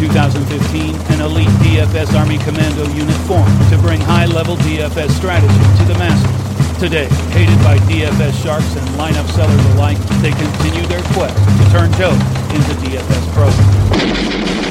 2015, an elite DFS Army Commando unit formed to bring high-level DFS strategy to the masses. Today, hated by DFS sharks and lineup sellers alike, they continue their quest to turn Joe into DFS pros.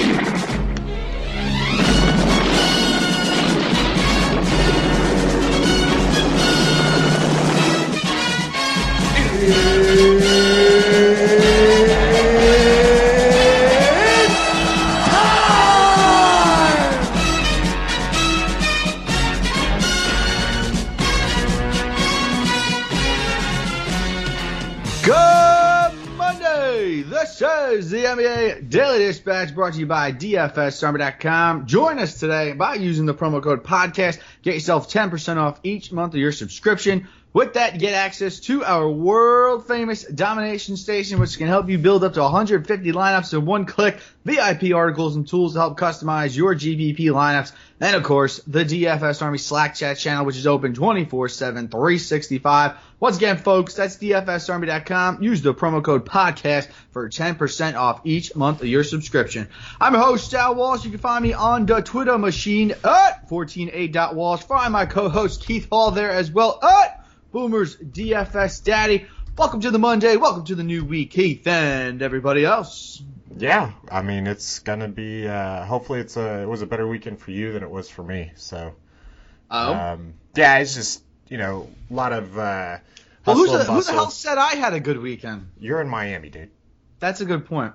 The NBA Daily Dispatch brought to you by DFSSummer.com. Join us today by using the promo code podcast. Get yourself 10% off each month of your subscription. With that, you get access to our world-famous Domination Station, which can help you build up to 150 lineups in one click, VIP articles and tools to help customize your GPP lineups, and, of course, the DFS Army Slack chat channel, which is open 24/7, 365. Once again, folks, that's DFSArmy.com. Use the promo code podcast for 10% off each month of your subscription. I'm your host, Al Walsh. You can find me on the Twitter machine at 148.walsh. Find my co-host, Keith Hall, there as well at Boomer's DFS Daddy. Welcome to the Monday. Welcome to the new week, Keith, and everybody else. Yeah, I mean, it's going to be, hopefully it was a better weekend for you than it was for me, so. Yeah, it's just, a lot of, well, who the hell said I had a good weekend? You're in Miami, dude. That's a good point.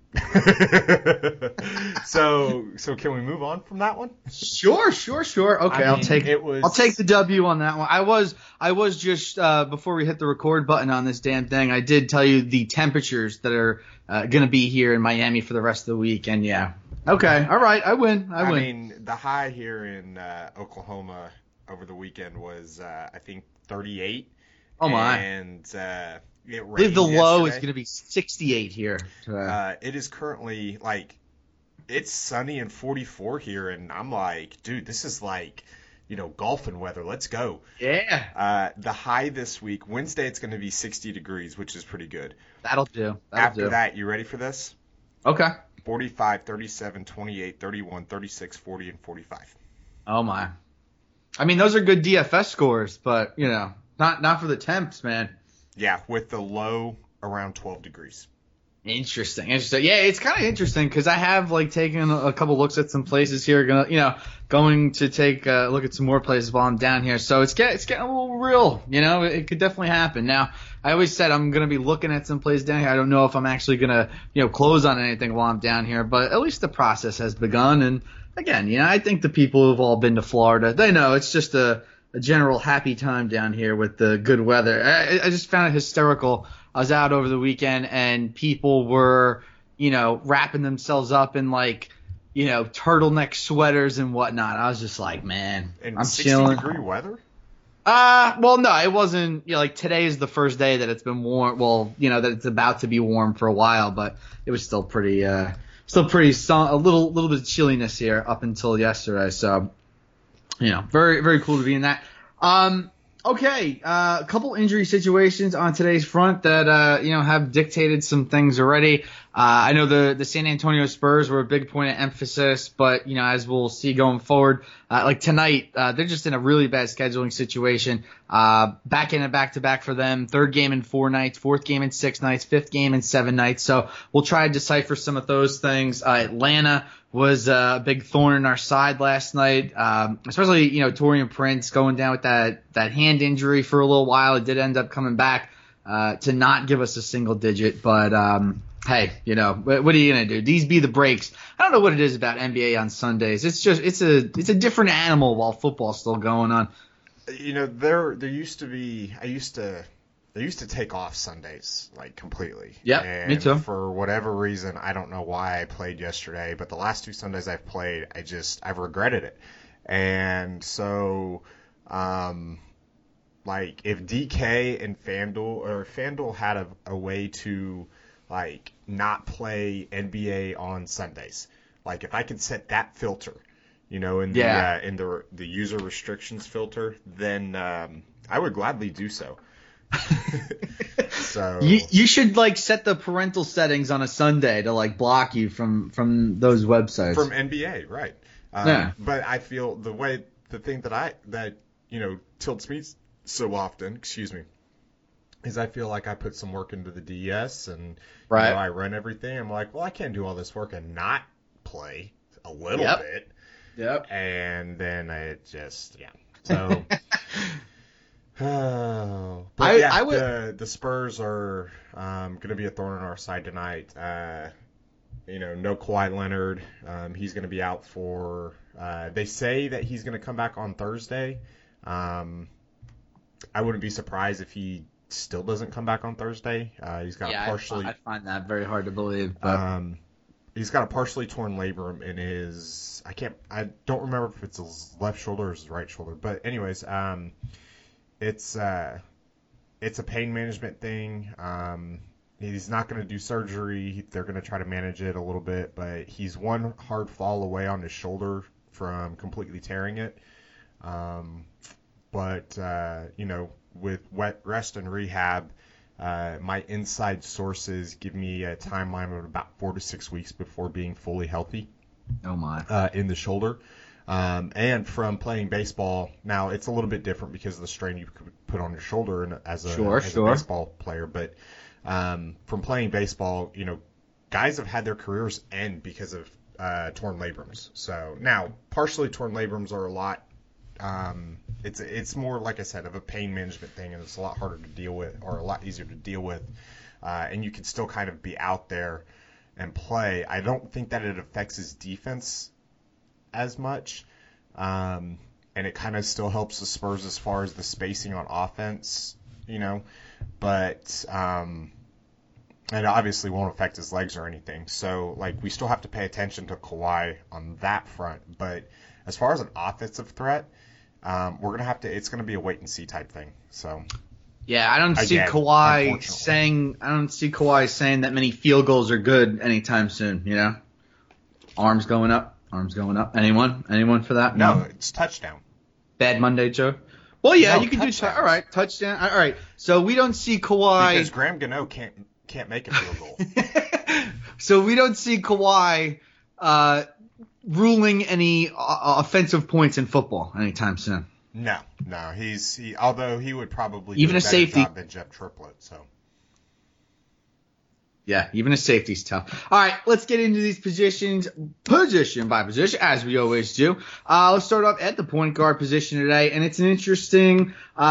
So can we move on from that one? Sure. Okay, I'll take the W on that one. I was just before we hit the record button on this damn thing, I did tell you the temperatures that are going to be here in Miami for the rest of the week, and yeah. Okay, all right, I win. I mean, the high here in Oklahoma over the weekend was I think 38. Oh my. And it rained the low yesterday. is going to be 68 here. It is currently, it's sunny and 44 here, and I'm like, dude, this is golfing weather. Let's go. Yeah. The high this week, Wednesday, it's going to be 60 degrees, which is pretty good. That'll do. After that, you ready for this? Okay. 45, 37, 28, 31, 36, 40, and 45. Oh, my. I mean, those are good DFS scores, but, not for the temps, man. Yeah, with the low around 12 degrees. Interesting. Yeah, it's kind of interesting because I have taken a couple looks at some places here. Going to take a look at some more places while I'm down here. So it's getting a little real. It could definitely happen. Now, I always said I'm gonna be looking at some places down here. I don't know if I'm actually gonna close on anything while I'm down here, but at least the process has begun. And again, I think the people who've all been to Florida, they know it's just a general happy time down here with the good weather. I just found it hysterical. I was out over the weekend and people were, wrapping themselves up in turtleneck sweaters and whatnot. I was just like, man, and I'm 60 chilling. degree weather? Well, no, it wasn't. Today is the first day that it's been warm. Well, that it's about to be warm for a while, but it was still pretty, a little bit of chilliness here up until yesterday. So, very, very cool to be in that. Okay, a couple injury situations on today's front that, have dictated some things already. I know the San Antonio Spurs were a big point of emphasis, but, as we'll see going forward, tonight, they're just in a really bad scheduling situation. Back in a back-to-back for them, third game in 4 nights, fourth game in 6 nights, fifth game in 7 nights. So we'll try to decipher some of those things. Atlanta was a big thorn in our side last night, especially, Taurean Prince going down with that hand injury for a little while. It did end up coming back to not give us a single digit, but hey, what are you going to do? These be the breaks. I don't know what it is about NBA on Sundays. It's just it's a different animal while football's still going on. There used to be they used to take off Sundays, completely. Yeah, me too. For whatever reason, I don't know why I played yesterday, but the last 2 Sundays I've played, I've regretted it. And so, if DK and FanDuel had a way to, not play NBA on Sundays. If I could set that filter, in the user restrictions filter, then I would gladly do so. So you should like set the parental settings on a Sunday to like block you from those websites. From NBA, right? Yeah. But I feel the thing that tilts me so often, is I feel like I put some work into the DS and Right. I run everything. I'm like, well, I can't do all this work and not play a little Yep. bit. Yep. And then it just, yeah. So, but I would. the Spurs are going to be a thorn in our side tonight. No Kawhi Leonard. He's going to be out for. They say that he's going to come back on Thursday. I wouldn't be surprised if he still doesn't come back on Thursday. He's got a partially. I find that very hard to believe. But He's got a partially torn labrum in his. I don't remember if it's his left shoulder or his right shoulder. But anyways, it's a pain management thing. He's not going to do surgery. They're going to try to manage it a little bit, but he's one hard fall away on his shoulder from completely tearing it. But with wet rest and rehab, my inside sources give me a timeline of about 4 to 6 weeks before being fully healthy. Oh my! In the shoulder. And from playing baseball, now it's a little bit different because of the strain you could put on your shoulder as a baseball player. But from playing baseball, guys have had their careers end because of torn labrums. So now, partially torn labrums are a lot. It's more, like I said, of a pain management thing, and it's a lot harder to deal with, or a lot easier to deal with. And you can still kind of be out there and play. I don't think that it affects his defense as much, and it kind of still helps the Spurs as far as the spacing on offense, but and it obviously won't affect his legs or anything. So like we still have to pay attention to Kawhi on that front, but as far as an offensive threat, it's gonna be a wait and see type thing. So. Yeah, I don't see Again, Kawhi saying that many field goals are good anytime soon. Arms going up. Anyone for that? No, it's touchdown. Bad Monday, Joe. Well, yeah, No, you can do. touchdowns. All right, touchdown. All right, so we don't see Kawhi. Because Graham Gano can't make a field goal. So we don't see Kawhi ruling any offensive points in football anytime soon. No, although he would probably Even do a better safety. job than Jeff Triplett. So. Yeah, even a safety's tough. All right, let's get into these positions, position by position, as we always do. Let's start off at the point guard position today, and it's an interesting,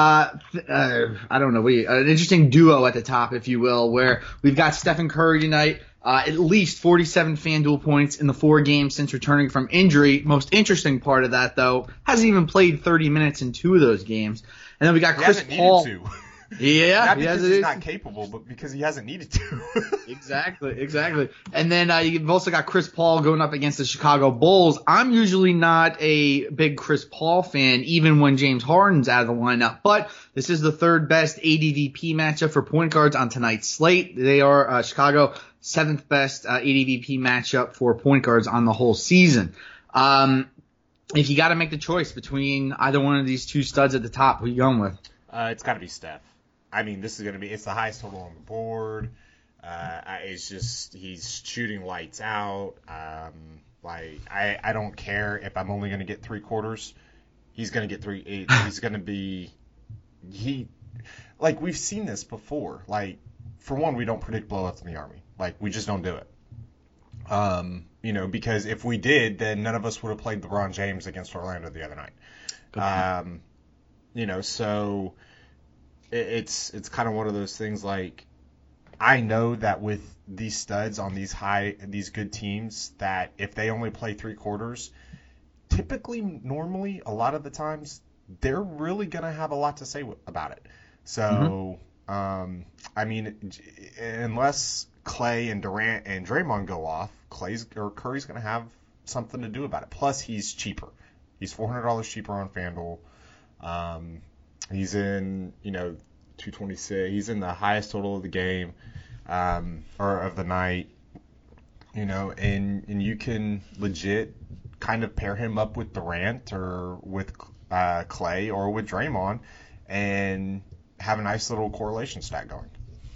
an interesting duo at the top, if you will, where we've got Stephen Curry tonight, at least 47 FanDuel points in the 4 games since returning from injury. Most interesting part of that, though, hasn't even played 30 minutes in 2 of those games. And then we got Chris Paul. Needed to. Yeah, Not because he's not capable, but because he hasn't needed to. Exactly. And then you've also got Chris Paul going up against the Chicago Bulls. I'm usually not a big Chris Paul fan, even when James Harden's out of the lineup. But this is the 3rd best ADVP matchup for point guards on tonight's slate. They are Chicago 7th best ADVP matchup for point guards on the whole season. If you got to make the choice between either one of these 2 studs at the top, who are you going with? It's got to be Steph. I mean, it's the highest total on the board. It's just, he's shooting lights out. I don't care if I'm only going to get 3 quarters. He's going to get 3. He's going to be, we've seen this before. Like, for one, we don't predict blowouts in the Army. Like, we just don't do it. Because if we did, then none of us would have played LeBron James against Orlando the other night. So it's kind of one of those things. Like, I know that with these studs on these good teams, that if they only play 3 quarters, normally, a lot of the times, they're really going to have a lot to say about it. So, I mean, unless Clay and Durant and Draymond go off, Curry's going to have something to do about it. Plus, he's cheaper. He's $400 cheaper on FanDuel. He's in, 226. He's in the highest total of the game, or of the night, and you can legit kind of pair him up with Durant or with Clay or with Draymond, and have a nice little correlation stat going.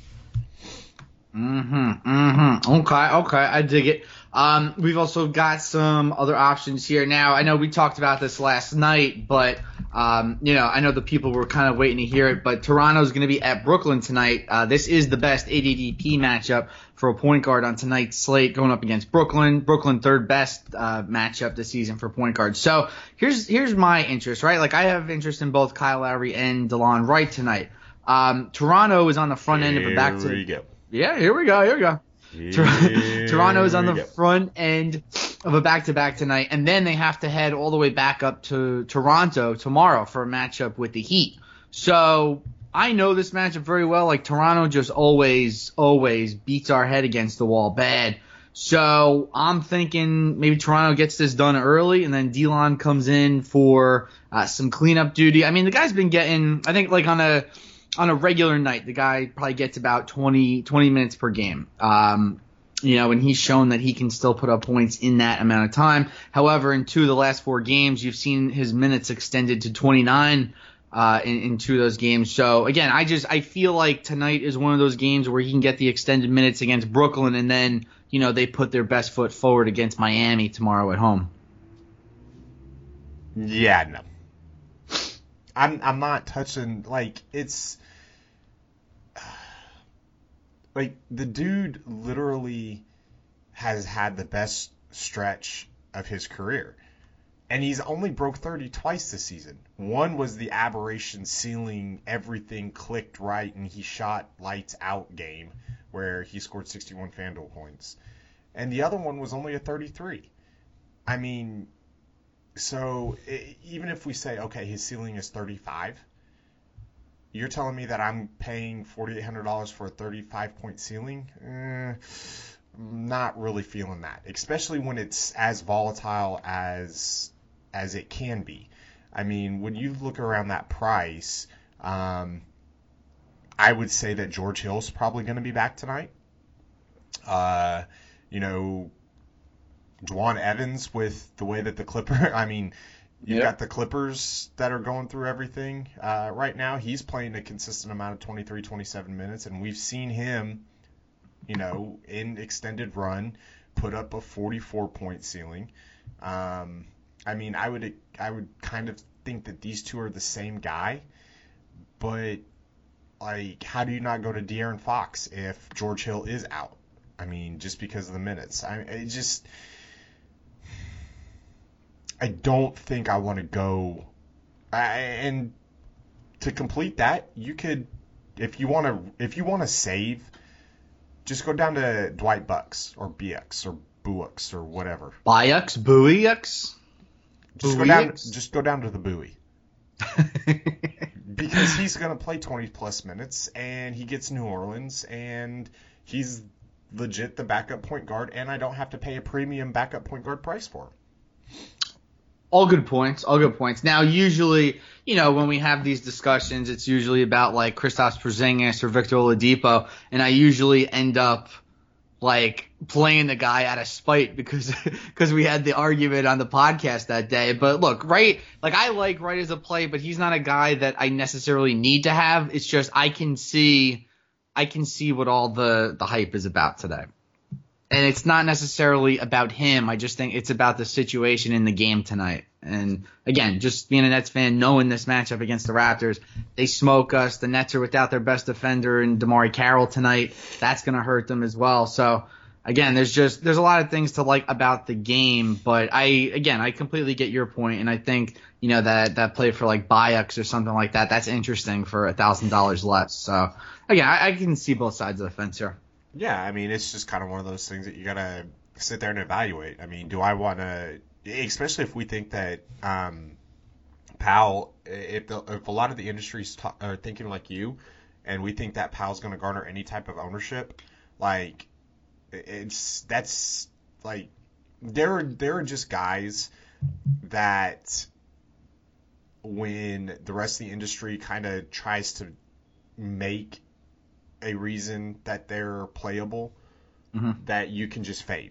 Okay, I dig it. We've also got some other options here. Now, I know we talked about this last night, but I know the people were kind of waiting to hear it, but Toronto's going to be at Brooklyn tonight. This is the best ADDP matchup for a point guard on tonight's slate, going up against Brooklyn. Brooklyn, third best matchup this season for point guards. So here's my interest, right? Like, I have interest in both Kyle Lowry and DeLon Wright tonight. Toronto is on the front end of a back to. Here we go. Yeah, here we go. Toronto is on the front end of a back-to-back tonight, and then they have to head all the way back up to Toronto tomorrow for a matchup with the Heat. So I know this matchup very well. Like, Toronto just always beats our head against the wall bad. So I'm thinking maybe Toronto gets this done early, and then DeLon comes in for some cleanup duty. I mean, the guy's been getting, I think, like on a regular night, the guy probably gets about 20 minutes per game. And he's shown that he can still put up points in that amount of time. However, in 2 of the last 4 games, you've seen his minutes extended to 29 in 2 of those games. So again, I feel like tonight is one of those games where he can get the extended minutes against Brooklyn, and then, they put their best foot forward against Miami tomorrow at home. Yeah, no. I'm not touching, like, it's like the dude literally has had the best stretch of his career. And he's only broke 30 twice this season. One was the aberration ceiling, everything clicked right, and he shot lights out game where he scored 61 FanDuel points. And the other one was only a 33. I mean, so even if we say, okay, his ceiling is 35, you're telling me that I'm paying $4,800 for a 35-point ceiling? Not really feeling that, especially when it's as volatile as it can be. I mean, when you look around that price, I would say that George Hill's probably going to be back tonight. Dwan Evans, with the way that the Clippers, I mean, you've got the Clippers that are going through everything right now. He's playing a consistent amount of 23, 27 minutes, and we've seen him, in extended run, put up a 44-point ceiling. I mean, I would kind of think that these two are the same guy, but, like, how do you not go to De'Aaron Fox if George Hill is out? I mean, just because of the minutes. I don't think I want to go. And to complete that, you could, if you want to save, just go down to Dwight Bucks or BX or Buicks or whatever. Buicks? Just go down to the Bowie. Because he's going to play 20 plus minutes, and he gets New Orleans, and he's legit the backup point guard, and I don't have to pay a premium backup point guard price for him. All good points. Now, usually, when we have these discussions, it's usually about, like, Kristaps Porzingis or Victor Oladipo, and I usually end up, like, playing the guy out of spite because we had the argument on the podcast that day. But look, Wright, like, I like Wright as a play, but he's not a guy that I necessarily need to have. It's just I can see what all the hype is about today. And it's not necessarily about him. I just think it's about the situation in the game tonight. And again, just being a Nets fan, knowing this matchup against the Raptors, they smoke us. The Nets are without their best defender in DeMarre Carroll tonight. That's going to hurt them as well. So again, there's a lot of things to like about the game. But I completely get your point. And I think, that play for like Buicks or something like that, that's interesting for $1,000 less. So again, I can see both sides of the fence here. Yeah, I mean, it's just kind of one of those things that you got to sit there and evaluate. I mean, do I want to, especially if we think that Powell, if a lot of the industries are thinking like you, and we think that Powell's going to garner any type of ownership, like, that's like, there are just guys that when the rest of the industry kind of tries to make a reason that they're playable, that you can just fade,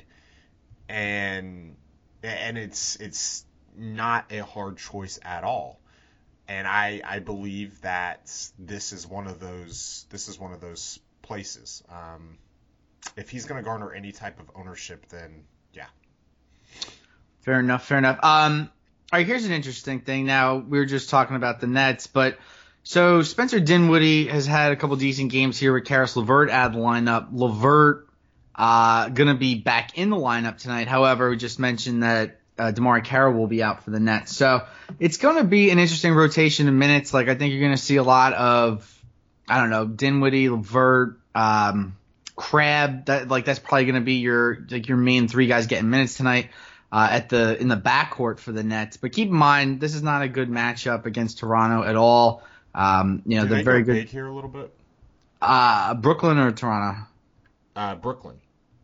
and it's not a hard choice at all. And I believe that this is one of those places. If he's going to garner any type of ownership, then yeah. Fair enough. All right, here's an interesting thing. Now, we were just talking about the Nets, but so Spencer Dinwiddie has had a couple decent games here with Caris LeVert out of the lineup. LeVert going to be back in the lineup tonight. However, we just mentioned that DeMarre Carroll will be out for the Nets. So it's going to be an interesting rotation in minutes. Like, I think you're going to see a lot of, I don't know, Dinwiddie, LeVert, Crabbe. That's probably going to be your main three guys getting minutes tonight. In the backcourt for the Nets. But keep in mind, this is not a good matchup against Toronto at all. They're very good. Big here a little bit. Brooklyn or Toronto? Brooklyn.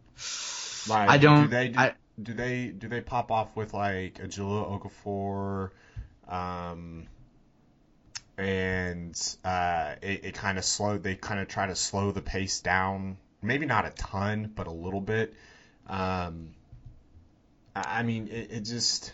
Do they pop off with like a Jahlil Okafor, and it kind of slowed. They kind of try to slow the pace down. Maybe not a ton, but a little bit. I mean, it just.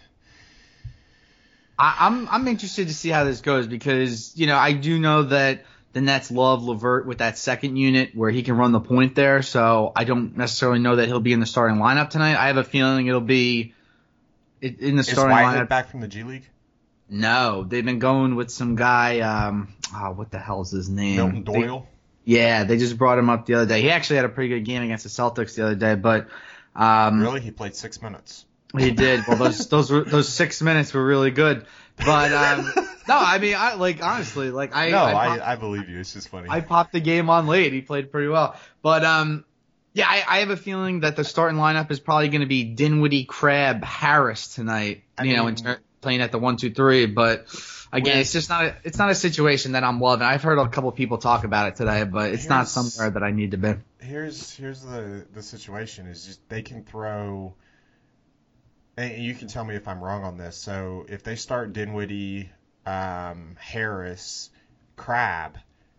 I'm interested to see how this goes because I do know that the Nets love LeVert with that second unit where he can run the point there. So I don't necessarily know that he'll be in the starting lineup tonight. I have a feeling it'll be in the starting lineup. Is Whitehead back from the G League? No, they've been going with some guy. What the hell's his name? Milton Doyle. They just brought him up the other day. He actually had a pretty good game against the Celtics the other day, but really, he played 6 minutes. He did. Well, those 6 minutes were really good. But no, I mean, I believe you. It's just funny. I popped the game on late. He played pretty well. But I have a feeling that the starting lineup is probably going to be Dinwiddie, Crabbe, Harris tonight. Playing at the 1-2-3. But again, it's just not a situation that I'm loving. I've heard a couple people talk about it today, but it's not somewhere that I need to be. Here's the situation is just they can throw. And you can tell me if I'm wrong on this. So if they start Dinwiddie, Harris, Crabbe,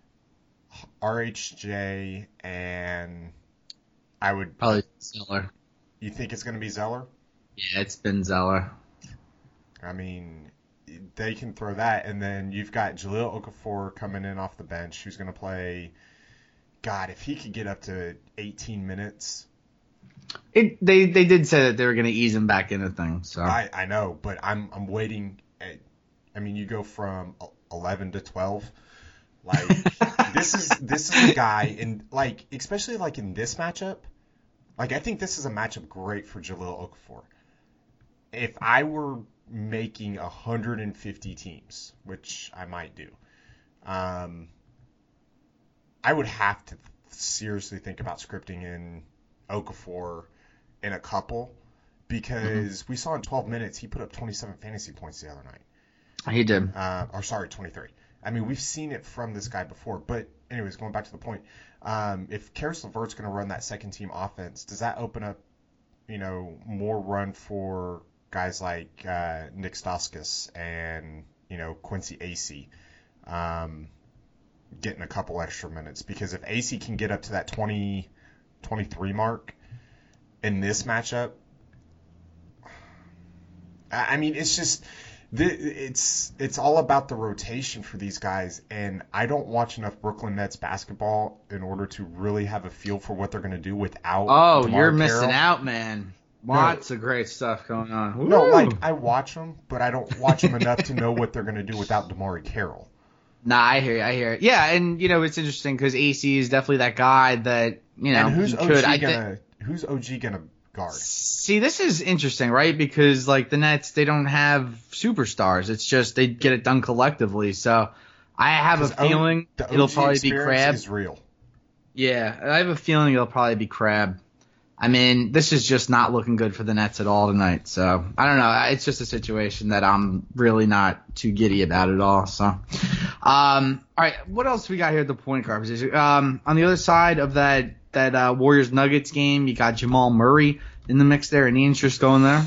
RHJ, and I would probably Zeller. You think it's going to be Zeller? Yeah, it's been Zeller. I mean, they can throw that, and then you've got Jahlil Okafor coming in off the bench, who's going to play. God, if he could get up to 18 minutes. They did say that they were going to ease him back into things. So I know, but I'm waiting. You go from 11 to 12. Like this is a guy in especially in this matchup. I think this is a matchup great for Jahlil Okafor. If I were making 150 teams, which I might do, I would have to seriously think about scripting in Okafor in a couple because we saw in 12 minutes he put up 27 fantasy points the other night. He did. 23. I mean, we've seen it from this guy before. But anyways, going back to the point, if Caris LeVert's going to run that second team offense, does that open up, more run for guys like Nick Stauskas and Quincy Acey, getting a couple extra minutes? Because if Acey can get up to that 23 mark in this matchup, I mean, it's just it's all about the rotation for these guys, and I don't watch enough Brooklyn Nets basketball in order to really have a feel for what they're going to do without. Oh, you're missing out, man. Lots of great stuff going on. Woo! No, I watch them, but I don't watch them enough to know what they're going to do without DeMarre Carroll. Nah, I hear you. Yeah, and it's interesting because AC is definitely that guy that And who's OG gonna guard? See, this is interesting, right? Because the Nets, they don't have superstars. It's just they get it done collectively. So I have a feeling it'll probably be Crabbe. Is real. Yeah, I have a feeling it'll probably be Crabbe. I mean, this is just not looking good for the Nets at all tonight. So I don't know. It's just a situation that I'm really not too giddy about at all. So, all right, what else we got here at the point guard position? On the other side of that Warriors Nuggets game, you got Jamal Murray in the mix there. Any interest going there?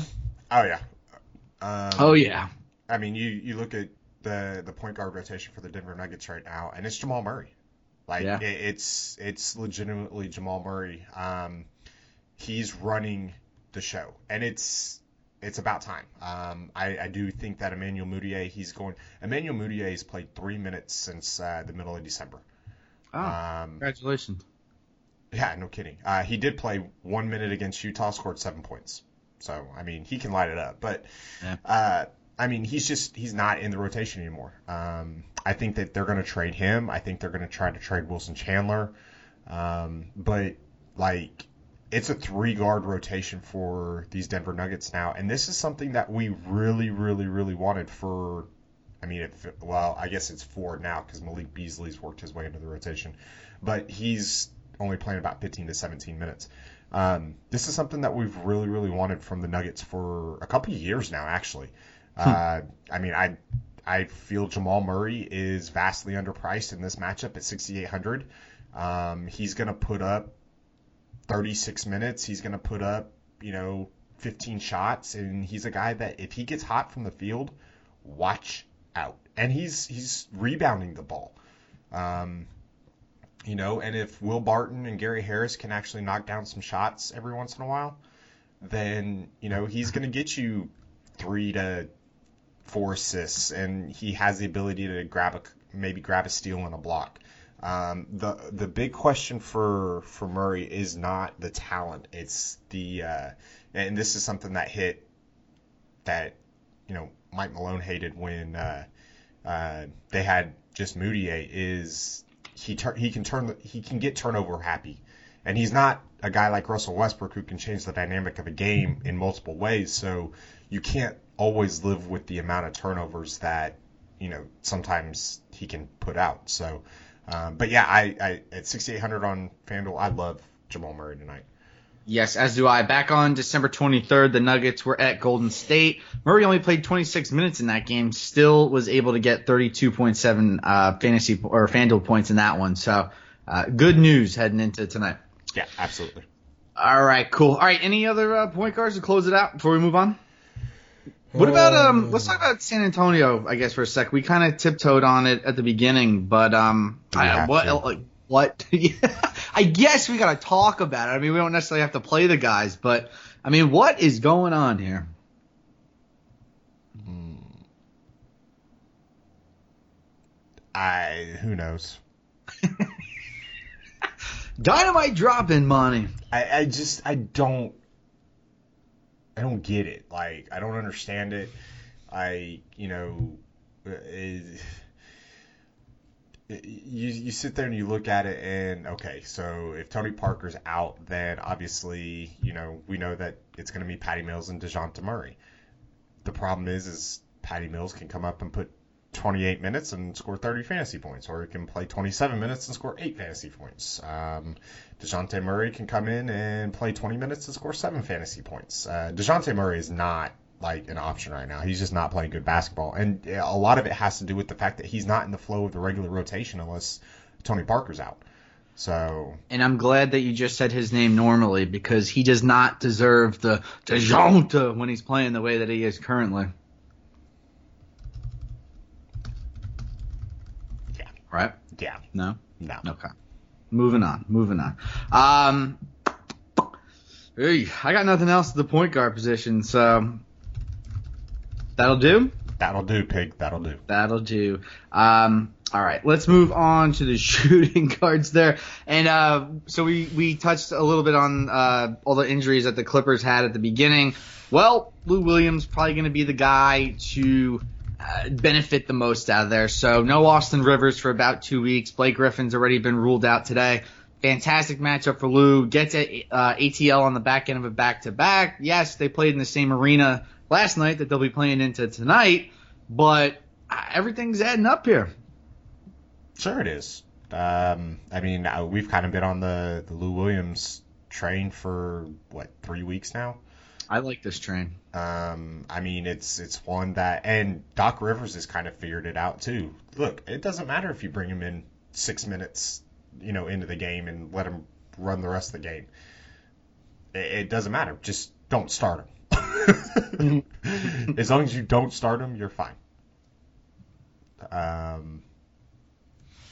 Oh yeah. I mean, you look at the point guard rotation for the Denver Nuggets right now, and it's Jamal Murray. It's legitimately Jamal Murray. He's running the show, and it's it's about time. I do think that Emmanuel Mudiay, Emmanuel Mudiay has played 3 minutes since the middle of December. Oh, congratulations. Yeah, no kidding. He did play 1 minute against Utah, scored 7 points. So, I mean, he can light it up. But, I mean, he's not in the rotation anymore. I think that they're going to trade him. I think they're going to try to trade Wilson Chandler. But, like, it's a 3-guard rotation for these Denver Nuggets now. And this is something that we really, really, really wanted for, I mean, I guess it's 4 now because Malik Beasley's worked his way into the rotation. But he's only playing about 15 to 17 minutes. This is something that we've really, really wanted from the Nuggets for a couple of years now, actually. I mean, I feel Jamal Murray is vastly underpriced in this matchup at 6,800. He's going to put up 36 minutes. He's going to put up, 15 shots. And he's a guy that if he gets hot from the field, watch out. And he's rebounding the ball. And if Will Barton and Gary Harris can actually knock down some shots every once in a while, then, he's going to get you 3 to 4 assists, and he has the ability to maybe grab a steal and a block. The big question for Murray is not the talent. It's and this is something that Mike Malone hated when they had just Mudiay, is he can get turnover happy, and he's not a guy like Russell Westbrook who can change the dynamic of a game in multiple ways. So you can't always live with the amount of turnovers that sometimes he can put out. So, but yeah, I at 6,800 on FanDuel, I love Jamal Murray tonight. Yes, as do I. Back on December 23rd, the Nuggets were at Golden State. Murray only played 26 minutes in that game, still was able to get 32.7 fantasy or FanDuel points in that one. So good news heading into tonight. Yeah, absolutely. All right, cool. All right, any other point guards to close it out before we move on? What about let's talk about San Antonio, I guess, for a sec. We kind of tiptoed on it at the beginning, but what? I guess we got to talk about it. I mean, we don't necessarily have to play the guys, but I mean, what is going on here? Who knows? Dynamite dropping, Monty. I don't get it. Like, I don't understand it. You sit there and you look at it and, okay, so if Tony Parker's out, then obviously, we know that it's going to be Patty Mills and DeJounte Murray. The problem is Patty Mills can come up and put 28 minutes and score 30 fantasy points, or he can play 27 minutes and score 8 fantasy points. DeJounte Murray can come in and play 20 minutes and score 7 fantasy points. DeJounte Murray is not like an option right now. He's just not playing good basketball. And a lot of it has to do with the fact that he's not in the flow of the regular rotation unless Tony Parker's out. So, and I'm glad that you just said his name normally, because he does not deserve the DeJounte when he's playing the way that he is currently. Yeah. Right? Yeah. No? No. Okay. Moving on. Hey, I got nothing else at the point guard position, so that'll do? That'll do, Pig. That'll do. That'll do. All right, let's move on to the shooting guards there. And so we touched a little bit on all the injuries that the Clippers had at the beginning. Well, Lou Williams probably going to be the guy to benefit the most out of there. So no Austin Rivers for about 2 weeks. Blake Griffin's already been ruled out today. Fantastic matchup for Lou. Gets ATL on the back end of a back-to-back. Yes, they played in the same arena last night that they'll be playing into tonight, but everything's adding up here. Sure it is. I mean, we've kind of been on the Lou Williams train for, 3 weeks now? I like this train. I mean, it's one that, and Doc Rivers has kind of figured it out too. Look, it doesn't matter if you bring him in 6 minutes, into the game and let him run the rest of the game. It doesn't matter. Just don't start him. As long as you don't start him, you're fine.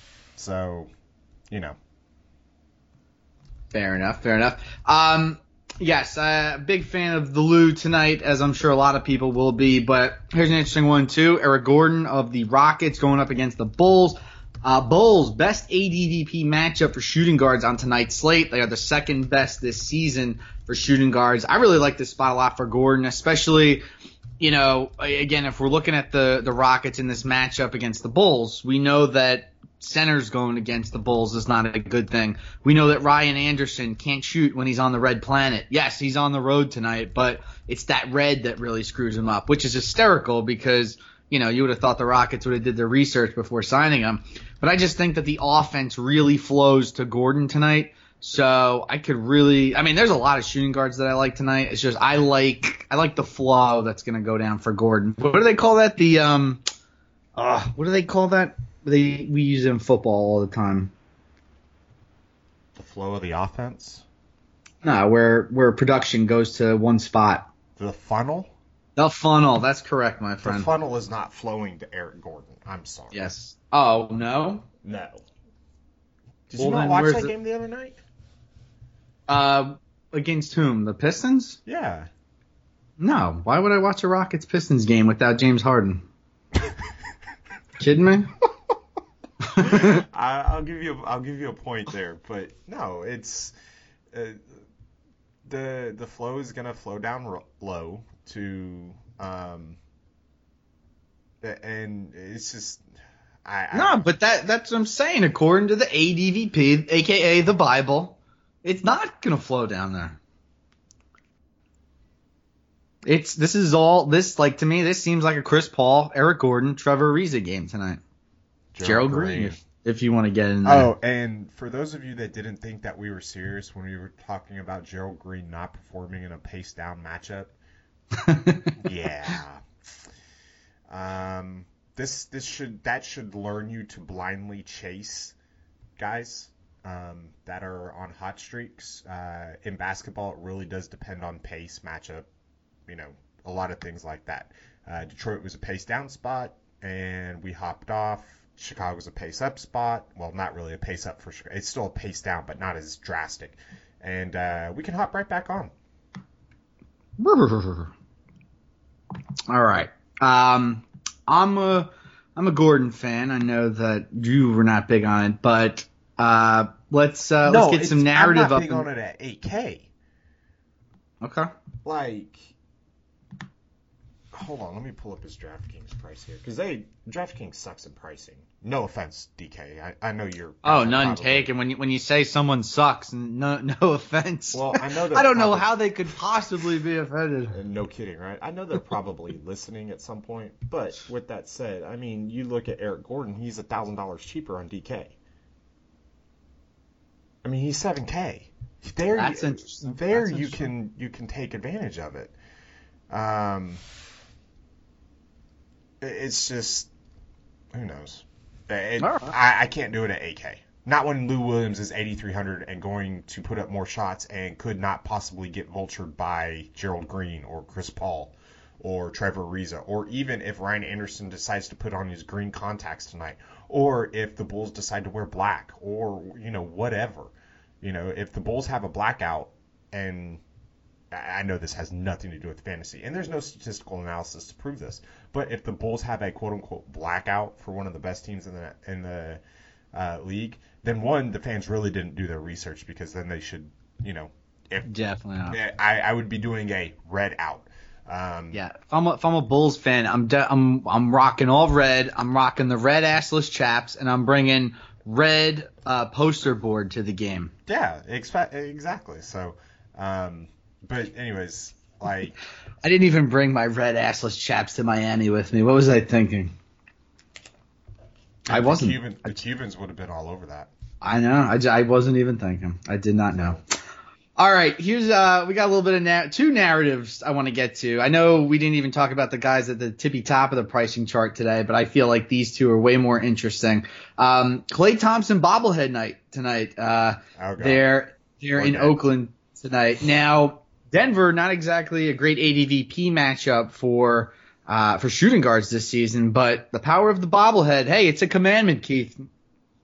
So, Fair enough. Yes, big fan of the Lou tonight, as I'm sure a lot of people will be. But here's an interesting one, too. Eric Gordon of the Rockets going up against the Bulls. Bulls, best ADVP matchup for shooting guards on tonight's slate. They are the second best this season for shooting guards. I really like this spot a lot for Gordon, especially, again, if we're looking at the Rockets in this matchup against the Bulls, we know that centers going against the Bulls is not a good thing. We know that Ryan Anderson can't shoot when he's on the red planet. Yes, he's on the road tonight, but it's that red that really screws him up, which is hysterical because, you would have thought the Rockets would have did their research before signing him. But I just think that the offense really flows to Gordon tonight. So I could really – there's a lot of shooting guards that I like tonight. It's just I like the flow that's going to go down for Gordon. What do they call that? What do they call that? We use it in football all the time. The flow of the offense? No, where production goes to one spot. The funnel? The funnel. That's correct, my friend. The funnel is not flowing to Eric Gordon. I'm sorry. Yes. Oh, no? No. Did you not watch that game the other night? Against whom? The Pistons? Yeah. No. Why would I watch a Rockets-Pistons game without James Harden? Kidding me? I'll give you a point there, but no, it's the flow is gonna flow down low to and it's just but that's what I'm saying. According to the ADVP, aka the Bible, it's not gonna flow down there. To me, this seems like a Chris Paul, Eric Gordon, Trevor Ariza game tonight. Gerald Green, if you want to get in there. Oh, and for those of you that didn't think that we were serious when we were talking about Gerald Green not performing in a pace down matchup, yeah. That should learn you to blindly chase guys that are on hot streaks. In basketball, it really does depend on pace, matchup, a lot of things like that. Detroit was a pace down spot, and we hopped off. Chicago was a pace up spot. Well, not really a pace up for Chicago. It's still a pace down, but not as drastic. And we can hop right back on. All right. I'm a Gordon fan. I know that you were not big on it, but let's get some narrative up. I'm not big on it at 8K. Okay. Hold on, let me pull up his DraftKings price here, because DraftKings sucks at pricing. No offense, DK. I know you're. Oh, none taken. When you say someone sucks, no offense. Well, I know. I don't know how they could possibly be offended. No kidding, right? I know they're probably listening at some point. But with that said, you look at Eric Gordon. He's $1,000 cheaper on DK. He's 7K. That's interesting. You can take advantage of it. It's just, who knows? I can't do it at 8K. Not when Lou Williams is 8,300 and going to put up more shots and could not possibly get vultured by Gerald Green or Chris Paul or Trevor Ariza, or even if Ryan Anderson decides to put on his green contacts tonight, or if the Bulls decide to wear black, or whatever. If the Bulls have a blackout, and I know this has nothing to do with fantasy, and there's no statistical analysis to prove this, but if the Bulls have a quote-unquote blackout for one of the best teams in the league, then one, the fans really didn't do their research, because then they should, definitely not. I would be doing a red out. Yeah, if I'm a Bulls fan, I'm rocking all red. I'm rocking the red assless chaps, and I'm bringing red poster board to the game. Yeah, exactly. So. But anyways, I didn't even bring my red assless chaps to Miami with me. What was I thinking? The Cubans would have been all over that. I know. I wasn't even thinking. I did not know. All right, here's we got a little bit of two narratives I want to get to. I know we didn't even talk about the guys at the tippy top of the pricing chart today, but I feel like these two are way more interesting. Klay Thompson bobblehead night tonight. They're in Oakland tonight. Now, Denver, not exactly a great ADVP matchup for shooting guards this season, but the power of the bobblehead, hey, it's a commandment, Keith.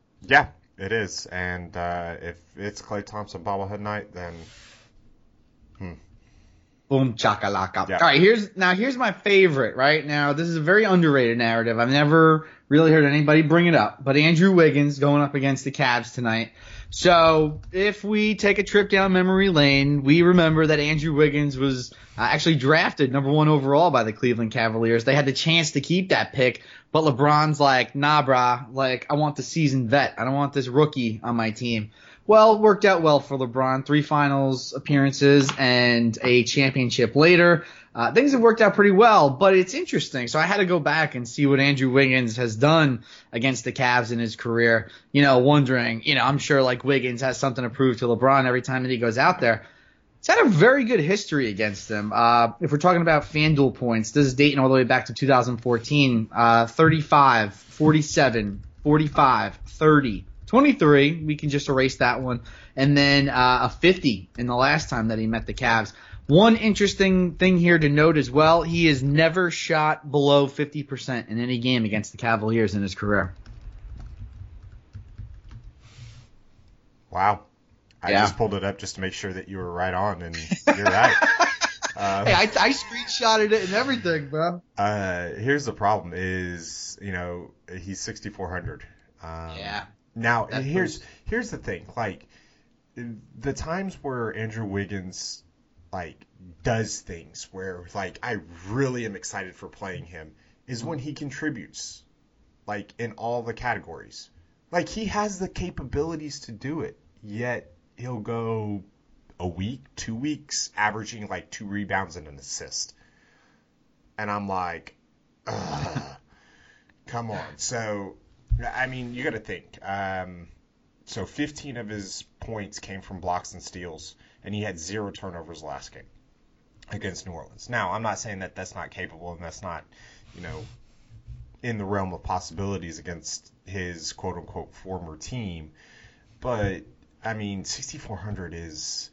Yeah, it is. And if it's Klay Thompson bobblehead night, then Boom chakalaka. Yeah. All right, here's my favorite. Right now, this is a very underrated narrative. I've never really heard anybody bring it up, but Andrew Wiggins going up against the Cavs tonight. So if we take a trip down memory lane, we remember that Andrew Wiggins was actually drafted number 1 overall by the Cleveland Cavaliers. They had the chance to keep that pick, but LeBron's like, nah, brah, like, I want the seasoned vet. I don't want this rookie on my team. Well, it worked out well for LeBron. 3 finals appearances and a championship later. Things have worked out pretty well, but it's interesting. So I had to go back and see what Andrew Wiggins has done against the Cavs in his career, wondering, I'm sure like Wiggins has something to prove to LeBron every time that he goes out there. He's had a very good history against him. If we're talking about FanDuel points, this is dating all the way back to 2014, 35, 47, 45, 30, 23. We can just erase that one. And then a 50 in the last time that he met the Cavs. One interesting thing here to note as well, he has never shot below 50% in any game against the Cavaliers in his career. Wow. I just pulled it up just to make sure that you were right on, and you're right. Hey, I screenshotted it and everything, bro. Here's the problem is, he's 6,400. Yeah. Now, here's the thing. Like, the times where Andrew Wiggins does things where I really am excited for playing him is when he contributes in all the categories. He has the capabilities to do it, yet he'll go a week, 2 weeks averaging 2 rebounds and an assist. And I'm like, ugh, come on. So I mean, you got to think. So 15 of his points came from blocks and steals, and he had 0 turnovers last game against New Orleans. Now, I'm not saying that that's not capable and that's not, in the realm of possibilities against his quote-unquote former team. But, I mean, 6,400 is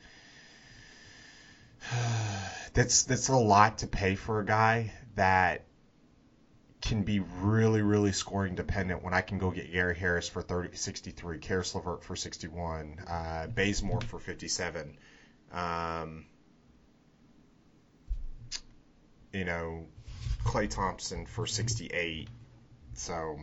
that's a lot to pay for a guy that can be really, really scoring dependent when I can go get Gary Harris for 63, Karis LeVert for 61, Bazemore for 57, Klay Thompson for 68. So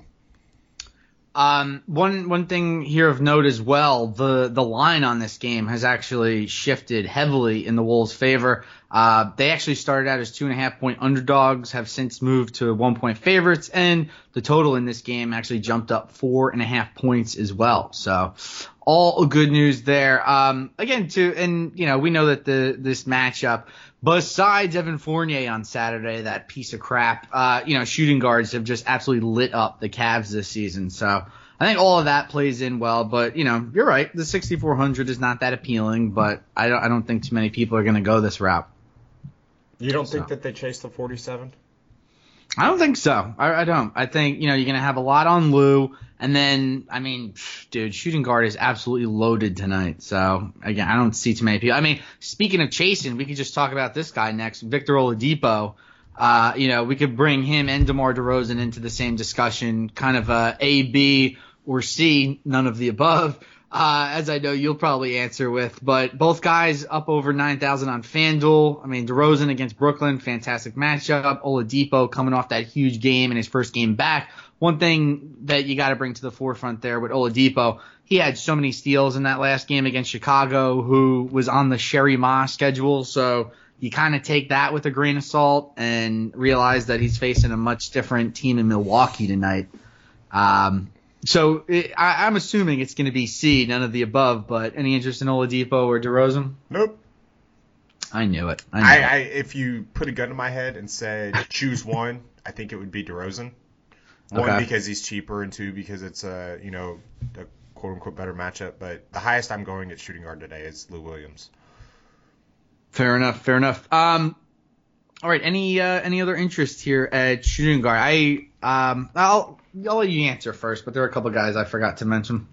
one thing here of note as well, the line on this game has actually shifted heavily in the Wolves' favor. They actually started out as 2.5-point underdogs, have since moved to 1-point favorites, and the total in this game actually jumped up 4.5 points as well. So all good news there. Again, we know that this matchup, besides Evan Fournier on Saturday, that piece of crap, shooting guards have just absolutely lit up the Cavs this season. So I think all of that plays in well, but you're right. The 6,400 is not that appealing, but I don't think too many people are going to go this route. You don't think that they chase the 47? I don't think so. I don't. I think, you're going to have a lot on Lou. And then, I mean, dude, shooting guard is absolutely loaded tonight. So, again, I don't see too many people. I mean, speaking of chasing, we could just talk about this guy next, Victor Oladipo. We could bring him and DeMar DeRozan into the same discussion, kind of A, B, or C, none of the above. As I know you'll probably answer with, but both guys up over 9,000 on FanDuel. I mean, DeRozan against Brooklyn, fantastic matchup. Oladipo coming off that huge game in his first game back. One thing that you got to bring to the forefront there with Oladipo, he had so many steals in that last game against Chicago, who was on the Sherry Ma schedule. So you kind of take that with a grain of salt and realize that he's facing a much different team in Milwaukee tonight. So I'm assuming it's going to be C, none of the above, but any interest in Oladipo or DeRozan? Nope. I knew it. If you put a gun to my head and said choose one, I think it would be DeRozan. One, because he's cheaper, and 2, because it's a quote-unquote better matchup. But the highest I'm going at shooting guard today is Lou Williams. Fair enough. All right, any other interest here at shooting guard? I'll let you answer first, but there are a couple guys I forgot to mention.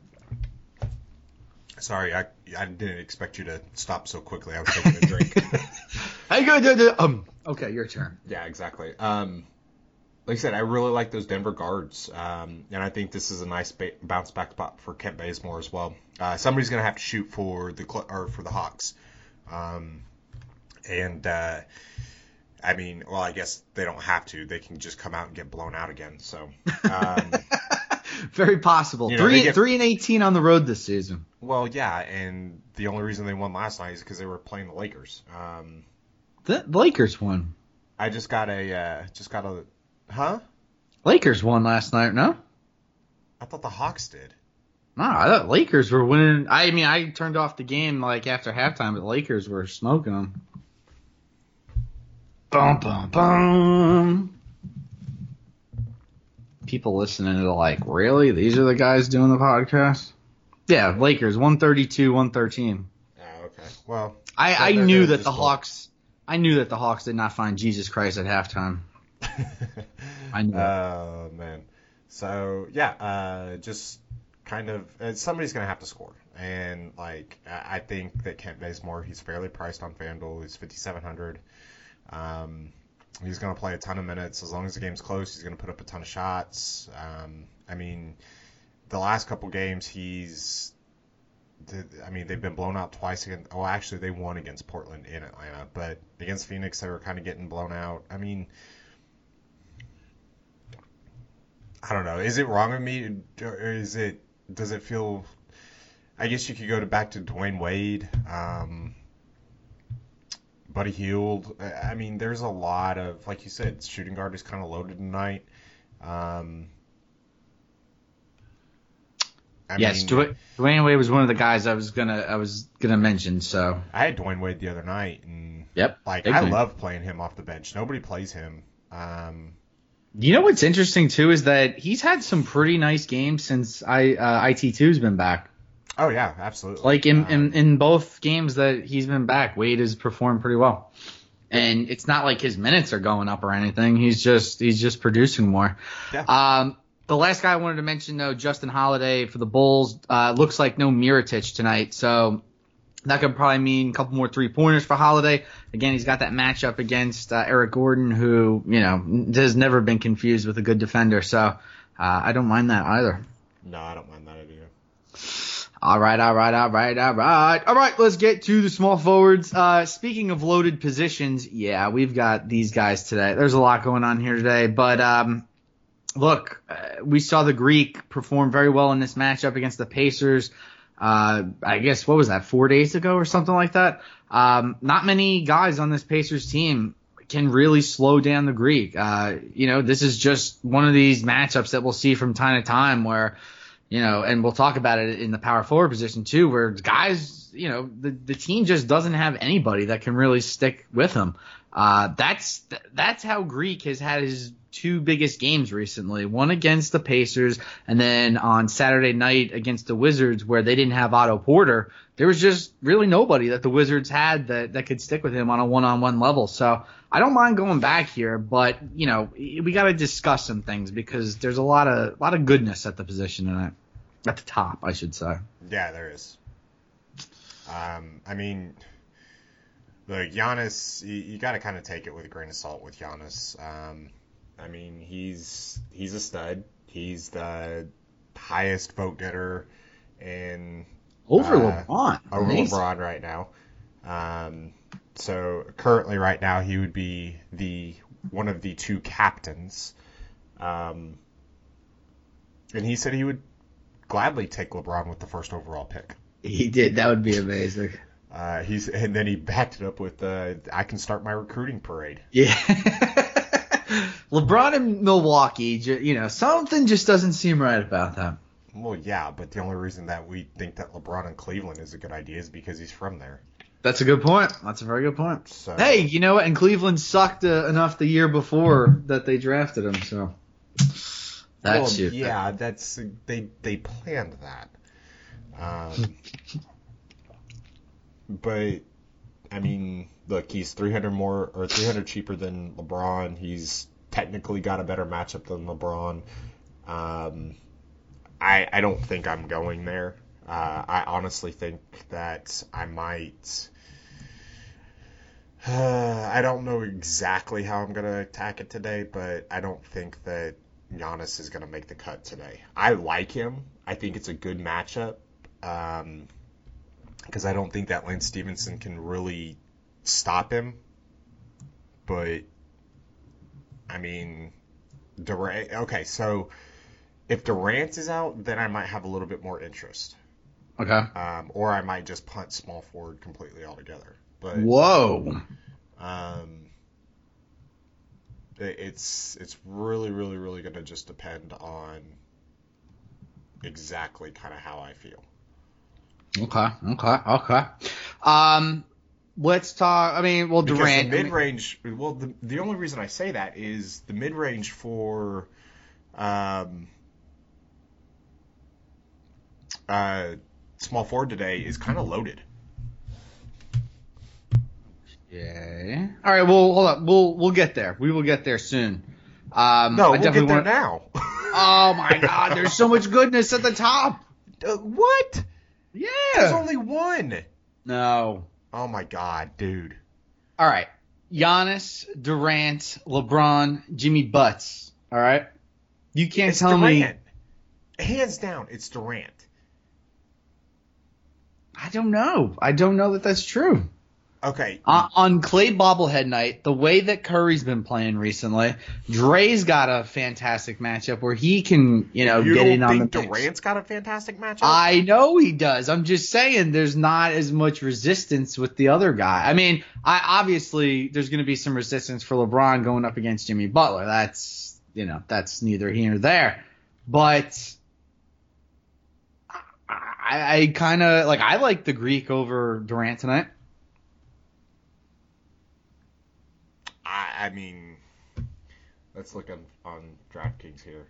Sorry, I didn't expect you to stop so quickly. I was taking a drink. Hey, good. Okay, your turn. Yeah, exactly. Like I said, I really like those Denver guards, and I think this is a nice bounce back spot for Kent Bazemore as well. Somebody's going to have to shoot for the Hawks. And, I mean, well, I guess they don't have to. They can just come out and get blown out again. So, very possible. You know, 3-18 on the road this season. Well, yeah, and the only reason they won last night is because they were playing the Lakers. The Lakers won. I just got huh? Lakers won last night, no? I thought the Hawks did. No, I thought Lakers were winning. I mean, I turned off the game like after halftime, but the Lakers were smoking them. Bum, bum, bum. People listening are like, really? These are the guys doing the podcast? Yeah, Lakers, 132-113. Oh, okay. Well, I knew that the Hawks. I knew that the Hawks did not find Jesus Christ at halftime. I knew. Oh man. So yeah, just kind of somebody's gonna have to score, and like I think that Kent Bazemore, he's fairly priced on FanDuel. He's 5,700. He's gonna play a ton of minutes as long as the game's close. He's gonna put up a ton of shots. I mean, the last couple games they've been blown out twice against. Oh, actually, they won against Portland in Atlanta, but against Phoenix, they were kind of getting blown out. I mean, I don't know. Is it wrong of me, or does it feel? I guess you could go back to Dwayne Wade, Buddy Hield. I mean, there's a lot of, like you said, shooting guard is kind of loaded tonight. Yes, Dwayne Wade was one of the guys I was gonna mention. So I had Dwayne Wade the other night, and I love playing him off the bench. Nobody plays him. You know what's interesting too is that he's had some pretty nice games since IT2's been back. Oh yeah, absolutely. Like in both games that he's been back, Wade has performed pretty well. And it's not like his minutes are going up or anything. He's just producing more. Yeah. The last guy I wanted to mention, though, Justin Holiday for the Bulls, looks like no Mirotic tonight. So that could probably mean a couple more three-pointers for Holiday. Again, he's got that matchup against Eric Gordon, who, has never been confused with a good defender. So I don't mind that either. No, I don't mind that either. All right. All right, let's get to the small forwards. Speaking of loaded positions, yeah, we've got these guys today. There's a lot going on here today, but look, we saw the Greek perform very well in this matchup against the Pacers. I guess, what was that, 4 days ago or something like that? Not many guys on this Pacers team can really slow down the Greek. This is just one of these matchups that we'll see from time to time where, and we'll talk about it in the power forward position too, where guys, the team just doesn't have anybody that can really stick with him. That's how Greek has had his two biggest games recently, one against the Pacers and then on Saturday night against the Wizards where they didn't have Otto Porter. There was just really nobody that the Wizards had that could stick with him on a one-on-one level. So I don't mind going back here, but we got to discuss some things because there's a lot of goodness at the position tonight. At the top, I should say. Yeah, there is. I mean, look, Giannis, you got to kind of take it with a grain of salt with Giannis. I mean, he's a stud. He's the highest vote getter in over LeBron. Over LeBron right now. So currently, right now, he would be one of the two captains. And he said he would gladly take LeBron with the first overall pick. He did. That would be amazing. And then he backed it up with I can start my recruiting parade. Yeah. LeBron in Milwaukee, something just doesn't seem right about that. Well, yeah, but the only reason that we think that LeBron in Cleveland is a good idea is because he's from there. That's a good point. That's a very good point. So, hey, you know what? And Cleveland sucked enough the year before that they drafted him, so that's they planned that. But I mean, look, he's 300 cheaper than LeBron. He's technically got a better matchup than LeBron. I don't think I'm going there. I honestly think that I might. I don't know exactly how I'm going to attack it today, but I don't think that Giannis is going to make the cut today. I like him. I think it's a good matchup because I don't think that Lance Stevenson can really stop him. But, I mean, Durant. Okay, so if Durant is out, then I might have a little bit more interest. Okay. Or I might just punt small forward completely altogether. But whoa. It's really, really, really going to just depend on exactly kind of how I feel. Okay. Let's talk. I mean, well, Durant. Because the mid-range. Well, the only reason I say that is the mid-range for small forward today is kind of loaded. Yeah. All right. Well, hold up. We'll get there. We will get there soon. No, we'll get there now. Oh my God! There's so much goodness at the top. What? Yeah. There's only one. No. Oh my God, dude. All right. Giannis, Durant, LeBron, Jimmy Butts. All right. You can't tell Durant. Me. Hands down, it's Durant. I don't know. I don't know that that's true. Okay. On Clay bobblehead night, the way that Curry's been playing recently, Dre's got a fantastic matchup where he can, get in on the things. Durant's got a fantastic matchup? I know he does. I'm just saying there's not as much resistance with the other guy. I mean, obviously there's going to be some resistance for LeBron going up against Jimmy Butler. That's neither here nor there. But I kind of I like the Greek over Durant tonight. I mean, let's look on DraftKings here.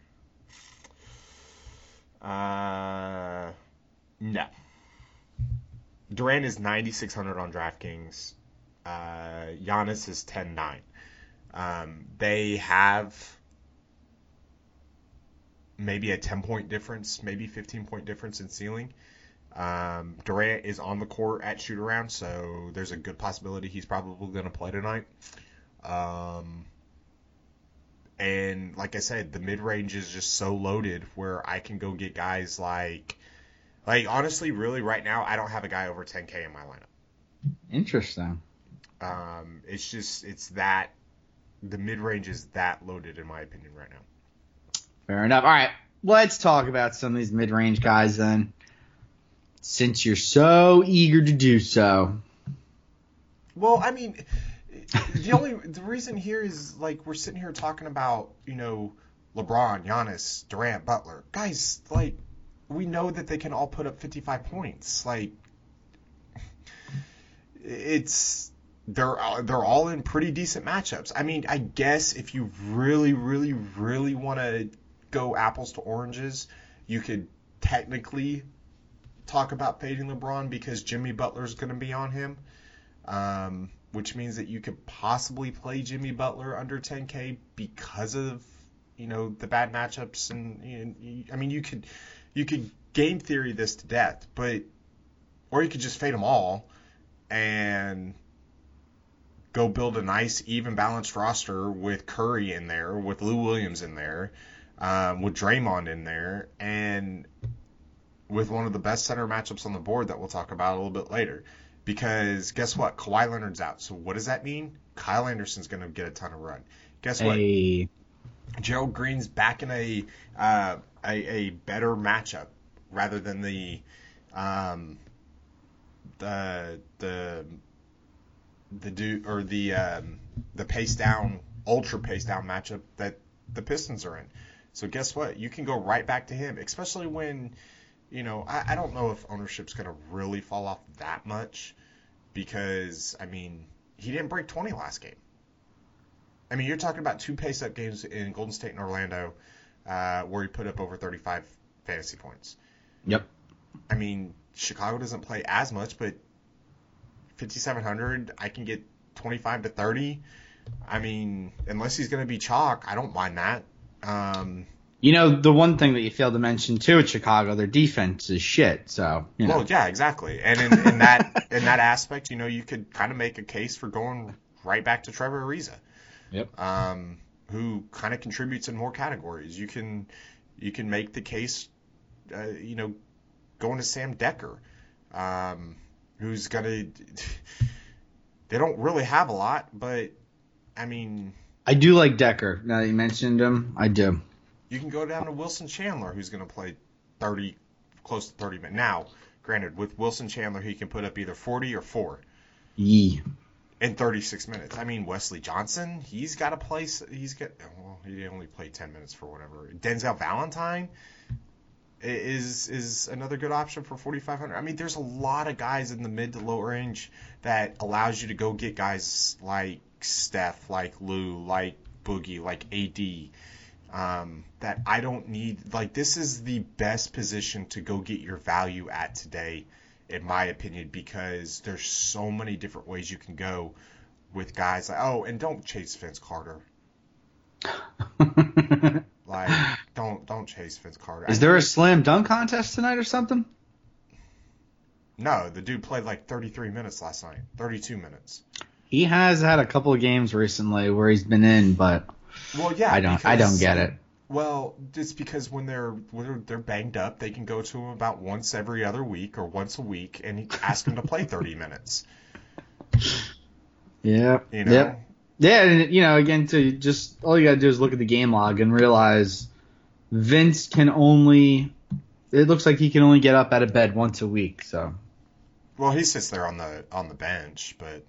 No. Durant is 9,600 on DraftKings. Giannis is 10.9. They have maybe a 10-point difference, maybe 15-point difference in ceiling. Durant is on the court at shoot-around, so there's a good possibility he's probably going to play tonight. And like I said, the mid-range is just so loaded where I can go get guys like honestly, really right now, I don't have a guy over 10K in my lineup. Interesting. It's that the mid-range is that loaded in my opinion right now. Fair enough. All right, let's talk about some of these mid-range guys then, since you're so eager to do so. Well, I mean, the reason here is we're sitting here talking about, LeBron, Giannis, Durant, Butler. Guys, we know that they can all put up 55 points. They're all in pretty decent matchups. I mean, I guess if you really, really, really want to go apples to oranges, you could technically talk about fading LeBron because Jimmy Butler's going to be on him. Which means that you could possibly play Jimmy Butler under 10K because of, the bad matchups. And I mean, you could game theory this to death, or you could just fade them all and go build a nice, even balanced roster with Curry in there, with Lou Williams in there, with Draymond in there, and with one of the best center matchups on the board that we'll talk about a little bit later. Because guess what? Kawhi Leonard's out. So what does that mean? Kyle Anderson's going to get a ton of run. Guess what? Gerald Green's back in a better matchup rather than the pace down, ultra pace down matchup that the Pistons are in. So guess what? You can go right back to him, especially when. I don't know if ownership's going to really fall off that much because, I mean, he didn't break 20 last game. I mean, you're talking about 2 pace-up games in Golden State and Orlando where he put up over 35 fantasy points. Yep. I mean, Chicago doesn't play as much, but 5,700, I can get 25 to 30. I mean, unless he's going to be chalk, I don't mind that. The one thing that you failed to mention too at Chicago, their defense is shit. So, Well, yeah, exactly. And in that aspect, you could kind of make a case for going right back to Trevor Ariza. Yep. Who kind of contributes in more categories. You can make the case, going to Sam Decker, who's gonna. They don't really have a lot, but, I mean... I do like Decker. Now that you mentioned him, I do. You can go down to Wilson Chandler, who's going to play close to 30 minutes. Now, granted, with Wilson Chandler, he can put up either 40 or 4. Yeah. In 36 minutes. I mean, Wesley Johnson, he only played 10 minutes for whatever. Denzel Valentine is another good option for 4,500. I mean, there's a lot of guys in the mid to low range that allows you to go get guys like Steph, like Lou, like Boogie, like AD, that I don't need. Like, this is the best position to go get your value at today, in my opinion, because there's so many different ways you can go with guys like, and don't chase Vince Carter. Like, don't chase Vince Carter. Is there a slam dunk contest tonight or something? No, the dude played like 33 minutes last night, 32 minutes. He has had a couple of games recently where he's been in, but I don't get it. Well, it's because when they're banged up, they can go to him about once every other week or once a week and ask him to play 30 minutes. Yeah. You know? Yep. Yeah, and again, to just all you gotta do is look at the game log and realize Vince can only. It looks like he can only get up out of bed once a week. So. Well, he sits there on the bench, but.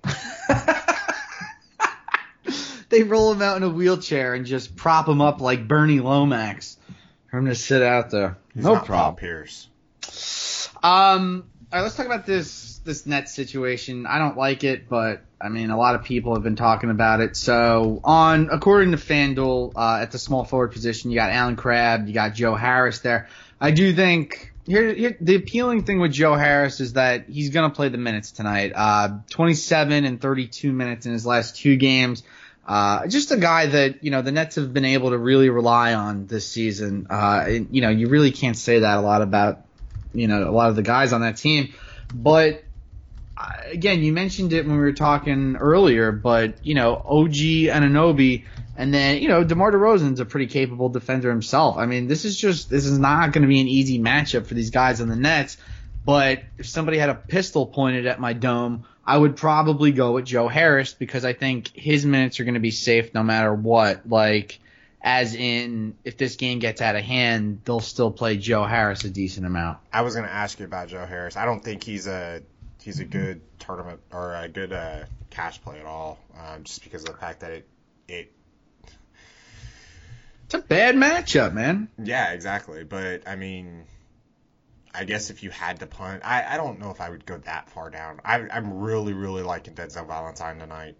They roll him out in a wheelchair and just prop him up like Bernie Lomax for him to sit out there. He's no problem. Pierce. All right, let's talk about this Nets situation. I don't like it, but I mean, a lot of people have been talking about it. So, according to FanDuel, at the small forward position, you got Allen Crabbe, you got Joe Harris there. I do think here the appealing thing with Joe Harris is that he's going to play the minutes tonight. 27 and 32 minutes in his last 2 games. Just a guy that, the Nets have been able to really rely on this season. You really can't say that a lot about, a lot of the guys on that team. But, again, you mentioned it when we were talking earlier, but, OG Anunoby, and then, DeMar DeRozan's a pretty capable defender himself. I mean, this is not going to be an easy matchup for these guys on the Nets. But if somebody had a pistol pointed at my dome, I would probably go with Joe Harris because I think his minutes are going to be safe no matter what. Like, as in, if this game gets out of hand, they'll still play Joe Harris a decent amount. I was going to ask you about Joe Harris. I don't think he's a good tournament or a good cash play at all, just because of the fact that it's a bad matchup, man. Yeah, exactly. But I mean, I guess if you had to punt, I don't know if I would go that far down. I'm really, really liking Denzel Valentine tonight.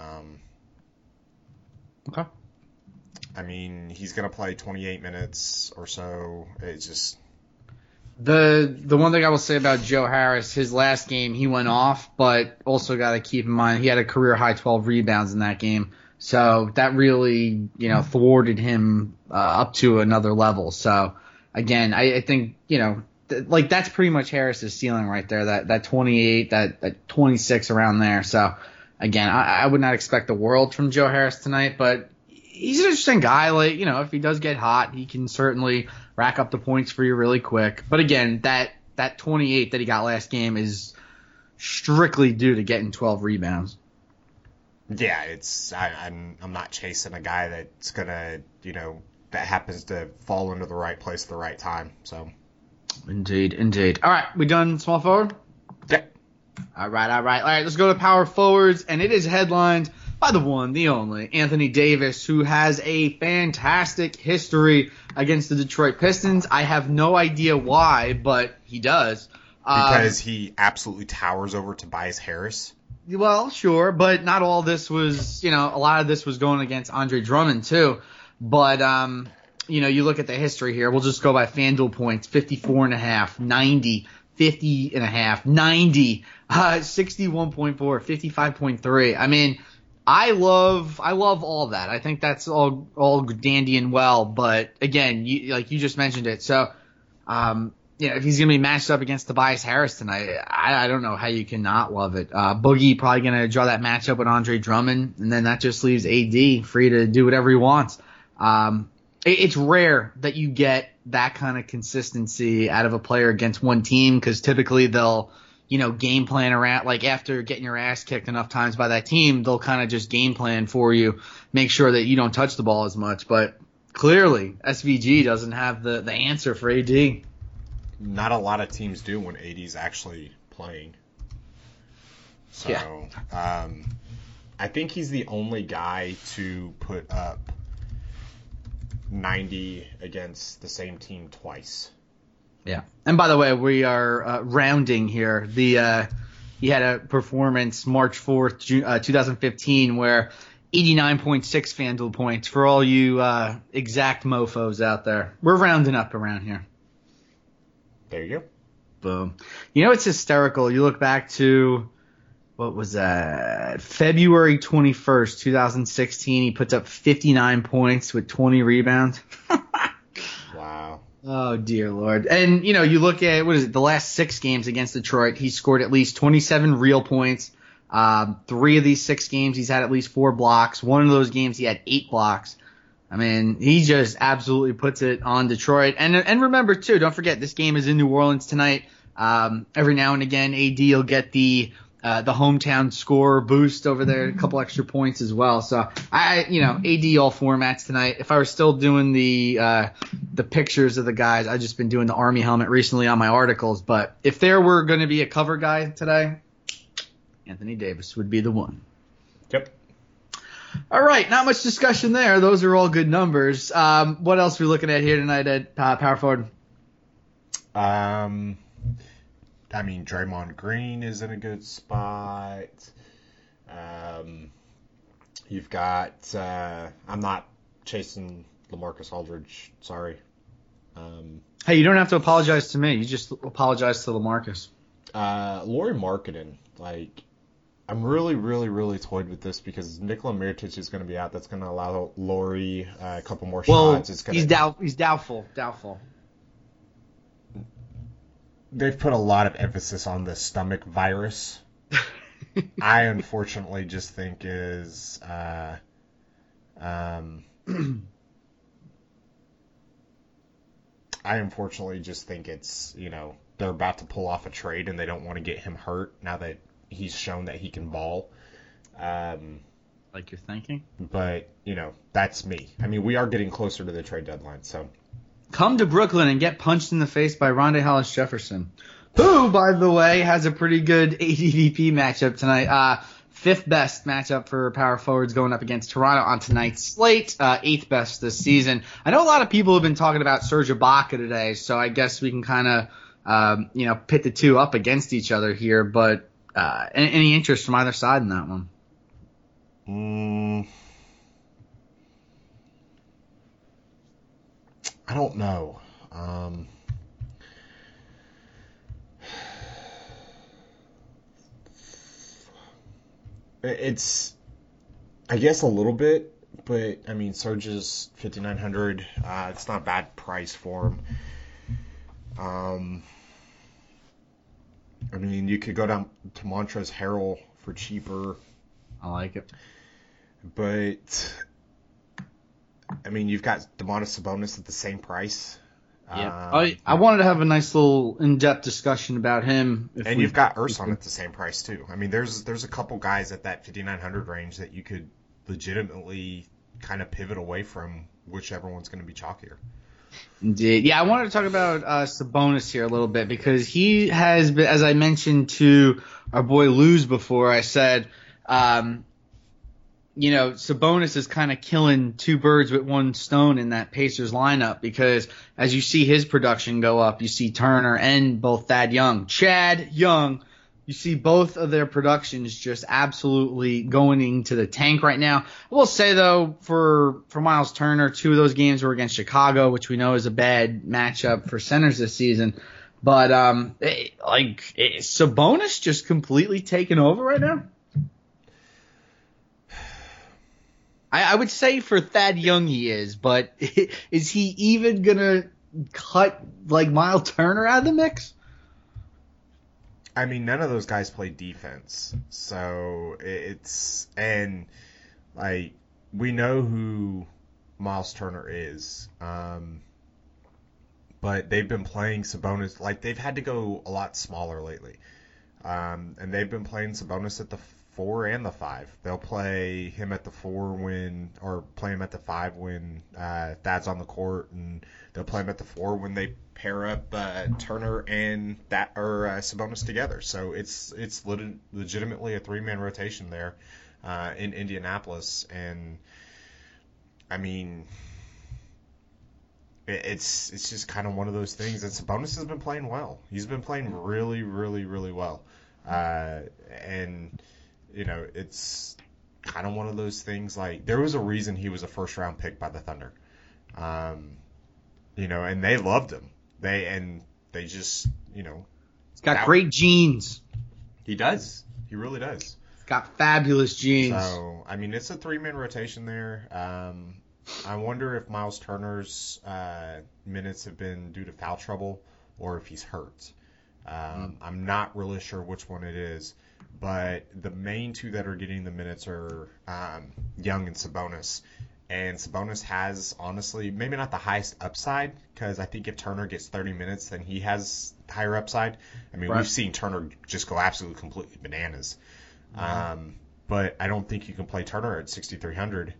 Okay. I mean, he's going to play 28 minutes or so. It's just... The one thing I will say about Joe Harris, his last game, he went off, but also got to keep in mind he had a career-high 12 rebounds in that game. So that really, thwarted him up to another level. So, again, I think, that's pretty much Harris's ceiling right there, that 28, that 26 around there. So, again, I would not expect the world from Joe Harris tonight, but he's an interesting guy. Like, if he does get hot, he can certainly rack up the points for you really quick. But again, that 28 that he got last game is strictly due to getting 12 rebounds. Yeah, I'm not chasing a guy that's gonna, that happens to fall into the right place at the right time. So. Indeed. All right, we done small forward? Yep. All right. Let's go to power forwards, and it is headlined by the one, the only, Anthony Davis, who has a fantastic history against the Detroit Pistons. I have no idea why, but he does. Because he absolutely towers over Tobias Harris. Well, sure, but not all this was, a lot of this was going against Andre Drummond too. But, you look at the history here. We'll just go by FanDuel points, 54.5, 90, 50.5, 90, 61.4, 55.3. I mean, I love all that. I think that's all dandy and well. But again, you just mentioned it. So, if he's going to be matched up against Tobias Harris tonight, I don't know how you can not love it. Boogie probably going to draw that matchup with Andre Drummond, and then that just leaves AD free to do whatever he wants. It's rare that you get that kind of consistency out of a player against one team because typically they'll, game plan around, like after getting your ass kicked enough times by that team, they'll kind of just game plan for you, make sure that you don't touch the ball as much. But clearly, SVG doesn't have the answer for AD. Not a lot of teams do when AD's actually playing. So, yeah. I think he's the only guy to put up 90 against the same team twice. Yeah. And by the way, we are rounding here. He had a performance March 4th, 2015, where 89.6 FanDuel points for all you exact mofos out there. We're rounding up around here. There you go. Boom. It's hysterical. You look back to, what was that? February 21st, 2016. He puts up 59 points with 20 rebounds. Wow. Oh, dear Lord. And, you look at, the last 6 games against Detroit, he scored at least 27 real points. 3 of these 6 games, he's had at least 4 blocks. 1 of those games, he had 8 blocks. I mean, he just absolutely puts it on Detroit. And remember, too, don't forget, this game is in New Orleans tonight. Every now and again, AD will get the hometown score boost over there, a couple extra points as well. So AD all formats tonight. If I were still doing the pictures of the guys, I've just been doing the Army helmet recently on my articles. But if there were going to be a cover guy today, Anthony Davis would be the one. Yep. All right, not much discussion there. Those are all good numbers. What else are we looking at here tonight at power forward? Draymond Green is in a good spot. You've got I'm not chasing LaMarcus Aldridge. Sorry. Hey, you don't have to apologize to me. You just apologize to LaMarcus. Lauri Markkanen, I'm really, really, really toyed with this because Nikola Mirotic is going to be out. That's going to allow Lauri a couple more shots. He's doubtful. They've put a lot of emphasis on the stomach virus. I unfortunately just think is it's, they're about to pull off a trade and they don't want to get him hurt now that he's shown that he can ball. Like you're thinking? But, that's me. We are getting closer to the trade deadline, so. Come to Brooklyn and get punched in the face by Rondae Hollis-Jefferson, who, by the way, has a pretty good ADVP matchup tonight. 5th best matchup for power forwards going up against Toronto on tonight's slate. 8th best this season. I know a lot of people have been talking about Serge Ibaka today, so I guess we can kind of, pit the two up against each other here. But any interest from either side in that one? I don't know. It's, I guess, a little bit, but Serge's 5,900. It's not a bad price for him. You could go down to Montrezl Harrell for cheaper. I like it. But you've got Domantas Sabonis at the same price. Yeah, I wanted to have a nice little in-depth discussion about him. And you've got Ersan at the same price too. There's a couple guys at that 5,900 range that you could legitimately kind of pivot away from, whichever one's going to be chalkier. Indeed. Yeah, I wanted to talk about Sabonis here a little bit because he has been, as I mentioned to our boy Luz before, I said, Sabonis is kind of killing 2 birds with 1 stone in that Pacers lineup because as you see his production go up, you see Turner and both Chad Young, you see both of their productions just absolutely going into the tank right now. I will say, though, for Miles Turner, 2 of those games were against Chicago, which we know is a bad matchup for centers this season. But, Sabonis just completely taken over right now? I would say for Thad Young he is, but is he even going to cut, Miles Turner out of the mix? None of those guys play defense. So we know who Miles Turner is. But they've been playing Sabonis, they've had to go a lot smaller lately. And they've been playing Sabonis at the 4 and the 5. They'll play him at the 4 play him at the 5 when Thad's on the court, and they'll play him at the 4 when they pair up Turner and Sabonis together. So it's legitimately a 3-man rotation there in Indianapolis, and I mean, it's just kind of one of those things. And Sabonis has been playing well. He's been playing really, really, really well. And, you know, it's kind of one of those things. Like, there was a reason he was a first-round pick by the Thunder. You know, and they loved him. They just, you know. He's got great genes. He does. He really does. He's got fabulous genes. So, I mean, it's a 3-man rotation there. I wonder if Miles Turner's minutes have been due to foul trouble or if he's hurt. I'm not really sure which one it is, but the main two that are getting the minutes are Young and Sabonis. And Sabonis has, honestly, maybe not the highest upside, because I think if Turner gets 30 minutes, then he has higher upside. I mean, We've seen Turner just go absolutely completely bananas. But I don't think you can play Turner at 6,300.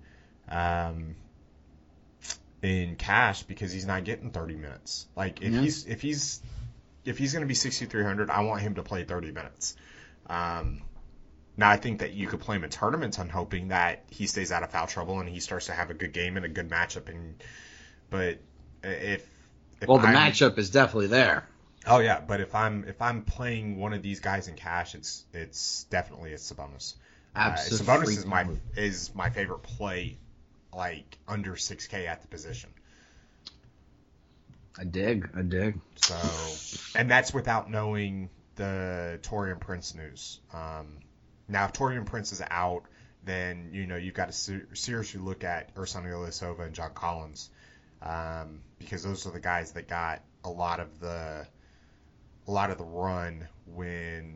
In cash, because he's not getting 30 minutes. Like, if he's going to be 6,300, I want him to play 30 minutes. Now, I think that you could play him in tournaments. I'm hoping that he stays out of foul trouble and he starts to have a good game and a good matchup. But if the matchup is definitely there. Oh yeah, but if I'm playing one of these guys in cash, it's definitely Sabonis. Absolutely. Sabonis is my favorite play, like under 6K at the position. I dig. So, and that's without knowing the Taurean Prince news. Now, if Taurean Prince is out, then, you know, you've got to seriously look at Ersan Ilyasova and John Collins, because those are the guys that got a lot of the run when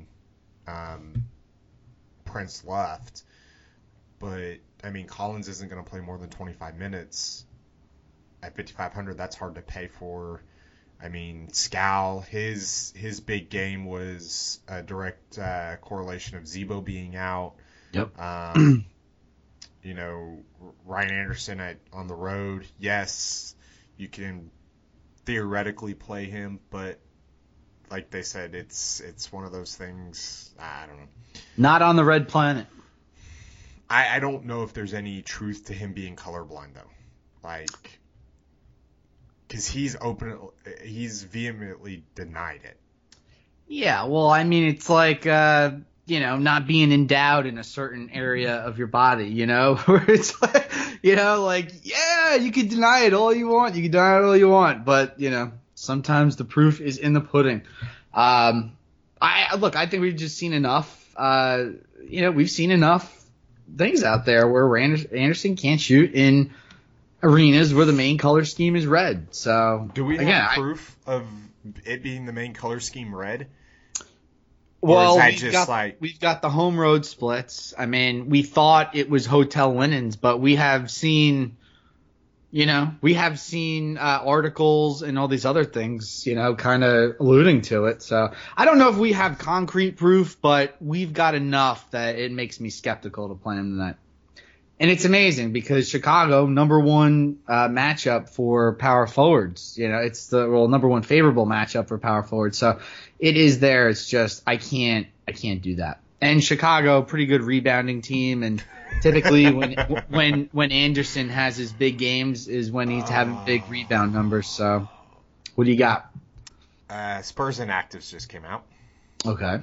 Prince left. But I mean, Collins isn't going to play more than 25 minutes at 5,500. That's hard to pay for. I mean, Scal, his big game was a direct correlation of Zebo being out. Yep. You know, Ryan Anderson on the road. Yes, you can theoretically play him, but like they said, it's one of those things. I don't know. Not on the red planet. I don't know if there's any truth to him being colorblind, though. Like, because he's vehemently denied it. Yeah, well, I mean, it's like, you know, not being endowed in a certain area of your body, you know, where it's like, you know, like, yeah, you can deny it all you want. You can deny it all you want. But, you know, sometimes the proof is in the pudding. I think we've just seen enough. You know, we've seen enough things out there where Anderson can't shoot in arenas where the main color scheme is red. So do we have proof of it being the main color scheme red? Well, we've got the home road splits. I mean, we thought it was hotel linens, but we have seen, you know, articles and all these other things, you know, kind of alluding to it. So I don't know if we have concrete proof, but we've got enough that it makes me skeptical to play him tonight. And it's amazing because Chicago, number one matchup for power forwards. You know, it's the number one favorable matchup for power forwards. So it is there. It's just I can't do that. And Chicago, pretty good rebounding team, and typically when Anderson has his big games is when he's having big rebound numbers. So what do you got? Spurs inactives just came out. Okay. All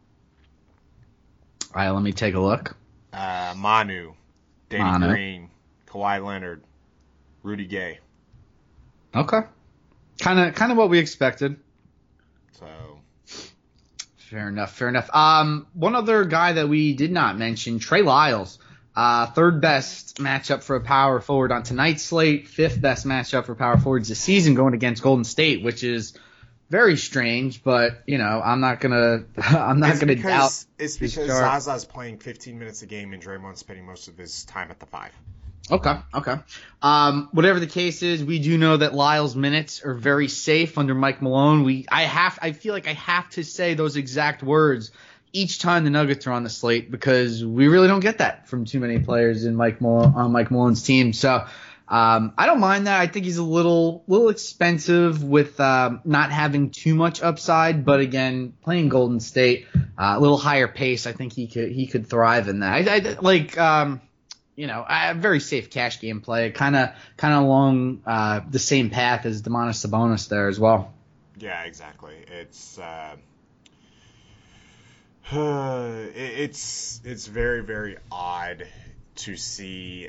right, let me take a look. Manu. Danny Green, Kawhi Leonard, Rudy Gay. Okay. Kind of what we expected. So. Fair enough. One other guy that we did not mention, Trey Lyles. Third best matchup for a power forward on tonight's slate. Fifth best matchup for power forwards this season going against Golden State, which is very strange, but you know, I'm not gonna doubt. It's because Zaza's playing 15 minutes a game and Draymond's spending most of his time at the 5. Okay. Whatever the case is, we do know that Lyles' minutes are very safe under Mike Malone. I feel like I have to say those exact words each time the Nuggets are on the slate because we really don't get that from too many players in Mike Malone's team. So I don't mind that. I think he's a little expensive with not having too much upside, but again, playing Golden State, a little higher pace. I think he could thrive in that. I like a very safe cash game play, kind of along the same path as Domantas Sabonis there as well. Yeah, exactly. It's very, very odd to see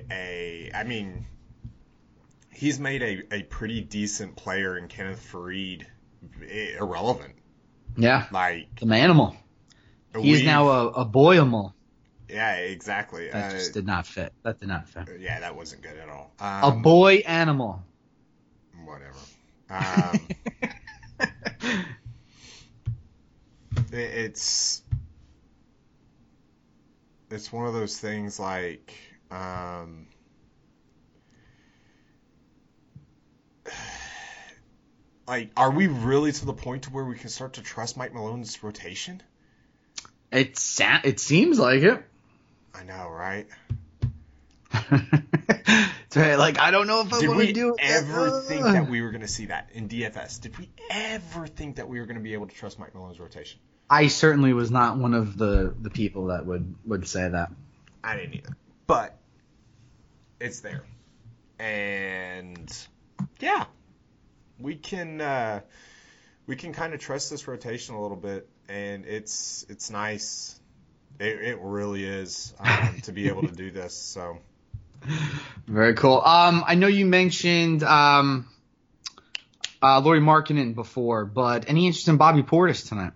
he's made a pretty decent player in Kenneth Faried irrelevant. Yeah. Like an animal. He's now a boyable. Yeah, exactly. That just did not fit. That did not fit. Yeah, that wasn't good at all. A boy animal. Whatever. It's one of those things like are we really to the point to where we can start to trust Mike Malone's rotation? It seems like it. I know, right? Like, I don't know if I want to do it. Did we ever think that we were going to see that in DFS? Did we ever think that we were going to be able to trust Mike Malone's rotation? I certainly was not one of the people that would say that. I didn't either. But it's there. And yeah, we can kind of trust this rotation a little bit, and it's nice. It really is to be able to do this. So very cool. I know you mentioned Lauri Markkanen before, but any interest in Bobby Portis tonight?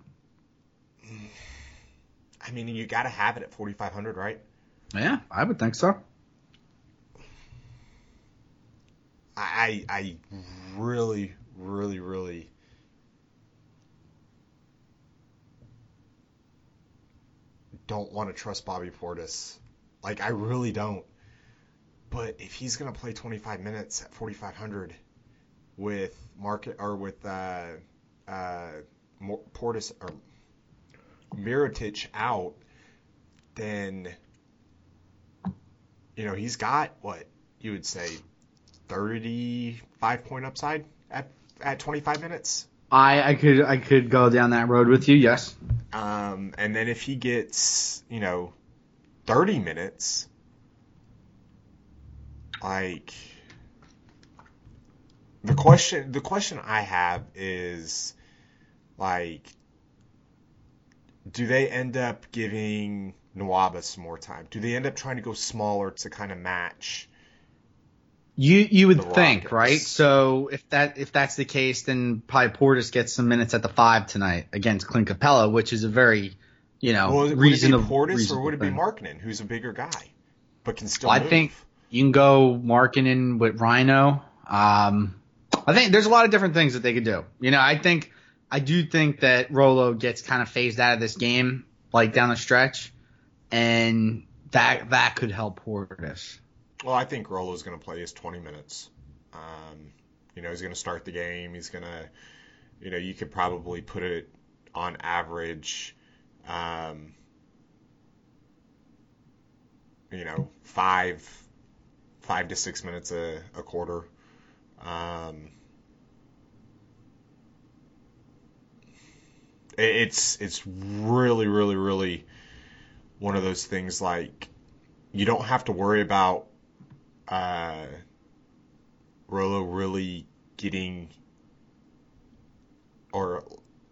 I mean, you got to have it at 4,500, right? Yeah, I would think so. I really, really, really don't want to trust Bobby Portis. Like, I really don't. But if he's going to play 25 minutes at 4,500 with Portis or Mirotic out, then he's got what you would say 35-point upside at 25 minutes. I could go down that road with you, yes. And then if he gets 30 minutes, like the question I have is like, do they end up giving Nwaba some more time? Do they end up trying to go smaller to kind of match? You would think, right? So if that's the case, then probably Portis gets some minutes at the 5 tonight against Clint Capella, which is a very reasonable. Would it be Portis or would it be Markkanen, who's a bigger guy but can still move? I think you can go Markkanen with Rhino. I think there's a lot of different things that they could do. I do think that Rolo gets kind of phased out of this game, like down the stretch, and that could help Portis. Well, I think Rolo's going to play his 20 minutes. He's going to start the game. He's going to, you could probably put it on average, 5 to 6 minutes a quarter. It's really, really, really one of those things like you don't have to worry about Rolo really getting, or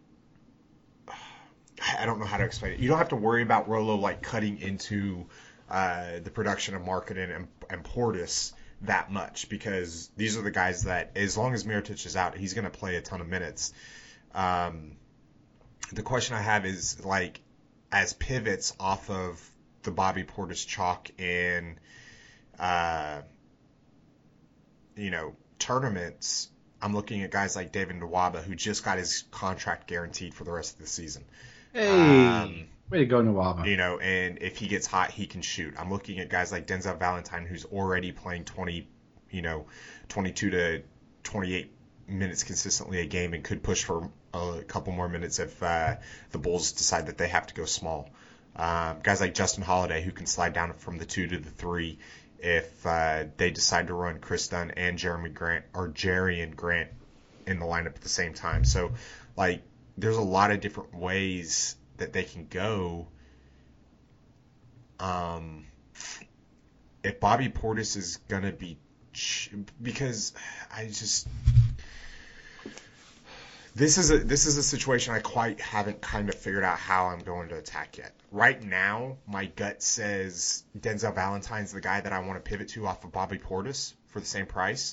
I don't know how to explain it. You don't have to worry about Rolo like cutting into the production of Markkanen and Portis that much, because these are the guys that, as long as Mirotic is out, he's going to play a ton of minutes. The question I have is, like, as pivots off of the Bobby Portis chalk in, tournaments, I'm looking at guys like David Nwaba, who just got his contract guaranteed for the rest of the season. Hey, way to go, Nwaba. And if he gets hot, he can shoot. I'm looking at guys like Denzel Valentine, who's already playing 22 to 28 minutes consistently a game and could push for a couple more minutes if the Bulls decide that they have to go small. Guys like Justin Holiday, who can slide down from the 2 to the 3 if they decide to run Chris Dunn and Jerry and Grant in the lineup at the same time. So, like, there's a lot of different ways that they can go. If Bobby Portis is going to be... because This is a situation I quite haven't kind of figured out how I'm going to attack yet. Right now, my gut says Denzel Valentine's the guy that I want to pivot to off of Bobby Portis for the same price.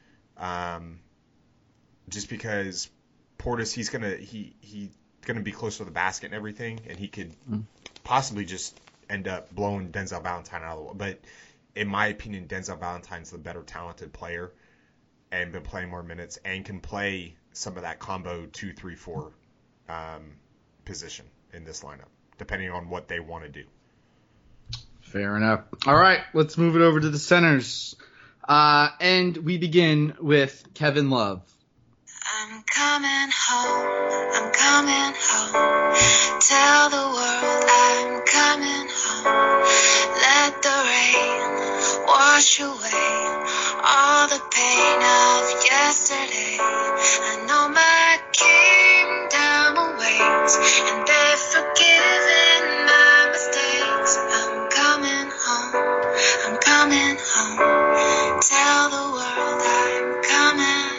Just because Portis, he's gonna be close to the basket and everything, and he could possibly just end up blowing Denzel Valentine out of the water. But in my opinion, Denzel Valentine's the better talented player and been playing more minutes and can play some of that combo 2-3-4 position in this lineup, depending on what they want to do. Fair enough. All right, let's move it over to the centers. And we begin with Kevin Love. I'm coming home, I'm coming home. Tell the world I'm coming home. Let the rain wash away all the pain of yesterday. I know my kingdom awaits, and they've forgiven my mistakes. I'm coming home, I'm coming home. Tell the world I'm coming.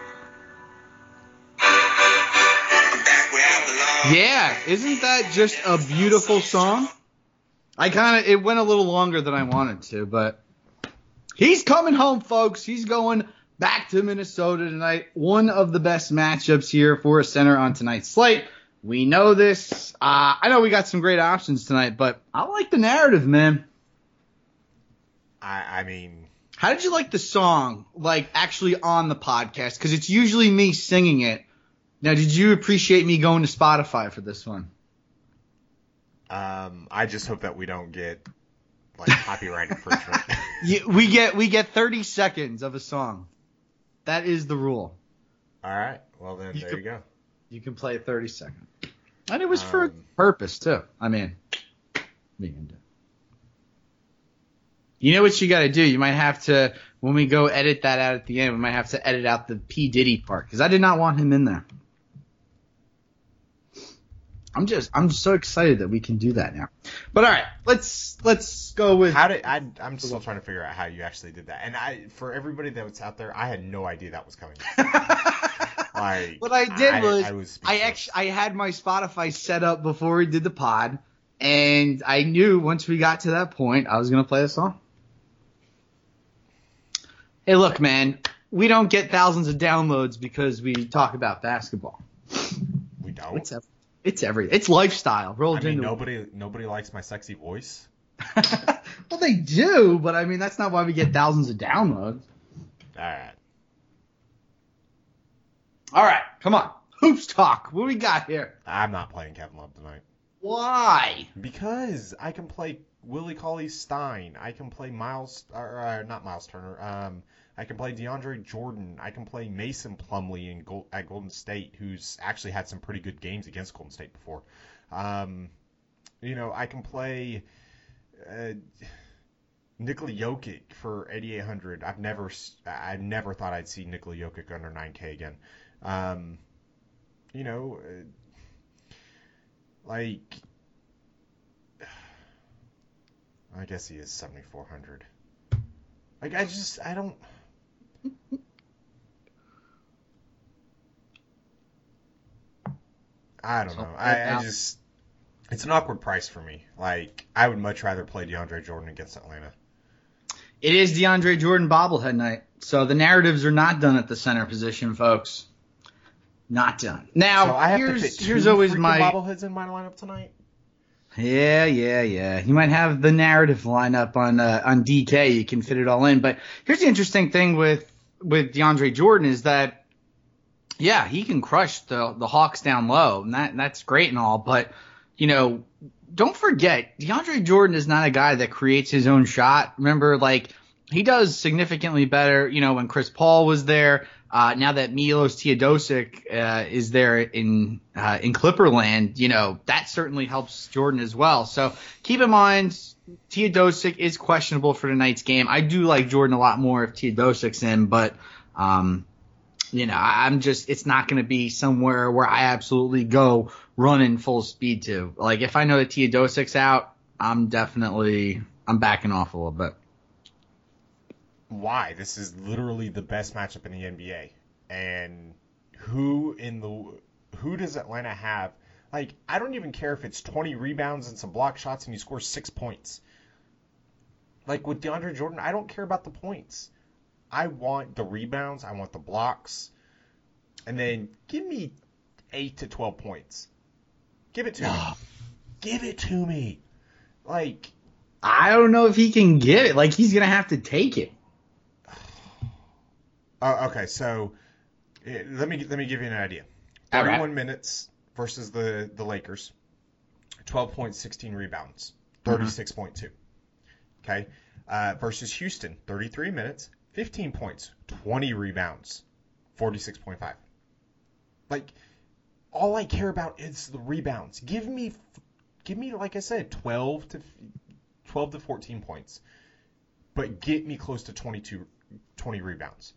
Yeah, isn't that just a beautiful song? It went a little longer than I wanted to, but he's coming home, folks. He's going back to Minnesota tonight. One of the best matchups here for a center on tonight's slate. We know this. I know we got some great options tonight, but I like the narrative, man. I mean... How did you like the song, like, actually on the podcast? Because it's usually me singing it. Now, did you appreciate me going to Spotify for this one? I just hope that we don't get like copyright infringement. We get 30 seconds of a song. That is the rule. All right. Well, then there you go. You can play 30 seconds. And it was for a purpose, too. I mean, we can do it. You know what you got to do? You might have to, when we go edit that out at the end, we might have to edit out the P. Diddy part, because I did not want him in there. I'm so excited that we can do that now. But all right, let's go with. I'm still trying to figure out how you actually did that. And for everybody that was out there, I had no idea that was coming. What I did was I had my Spotify set up before we did the pod, and I knew once we got to that point, I was gonna play a song. Hey, look, man, we don't get thousands of downloads because we talk about basketball. We don't. It's lifestyle rolled into. Nobody likes my sexy voice. Well, they do, but I mean that's not why we get thousands of downloads. All right, come on, hoops talk. What we got here? I'm not playing Kevin Love tonight. Why? Because I can play Willie Cauley-Stein. I can play not Miles Turner. I can play DeAndre Jordan. I can play Mason Plumlee at Golden State, who's actually had some pretty good games against Golden State before. I can play Nikola Jokic for 8,800. I never thought I'd see Nikola Jokic under 9K again. I guess he is 7,400. I don't. I don't know. It's an awkward price for me. Like, I would much rather play DeAndre Jordan against Atlanta. It is DeAndre Jordan bobblehead night, so the narratives are not done at the center position, folks. Not done. Now, so I have to fit here's always my bobbleheads in my lineup tonight. Yeah. You might have the narrative lineup on DK. You can fit it all in. But here's the interesting thing with DeAndre Jordan is that, yeah, he can crush the Hawks down low, and that's great and all. But, don't forget, DeAndre Jordan is not a guy that creates his own shot. Remember, he does significantly better, when Chris Paul was there. now that Milos Teodosic is there in Clipperland, that certainly helps Jordan as well. So keep in mind, Teodosic is questionable for tonight's game. I do like Jordan a lot more if Teodosic's in, but it's not going to be somewhere where I absolutely go running full speed to. Like, if I know that Teodosic's out, I'm backing off a little bit. Why? This is literally the best matchup in the NBA. And who does Atlanta have? Like, I don't even care if it's 20 rebounds and some block shots and you score 6 points. Like, with DeAndre Jordan, I don't care about the points. I want the rebounds. I want the blocks. And then give me 8 to 12 points. Give it to me. Give it to me. Like, I don't know if he can get it. Like, he's going to have to take it. Okay, so let me give you an idea. 31 minutes versus the Lakers. 12 points, 16 rebounds. 36.2. Okay. Versus Houston, 33 minutes, 15 points, 20 rebounds, 46.5. Like, all I care about is the rebounds. Give me, like I said, 12 to 14 points, but get me close to 20 rebounds.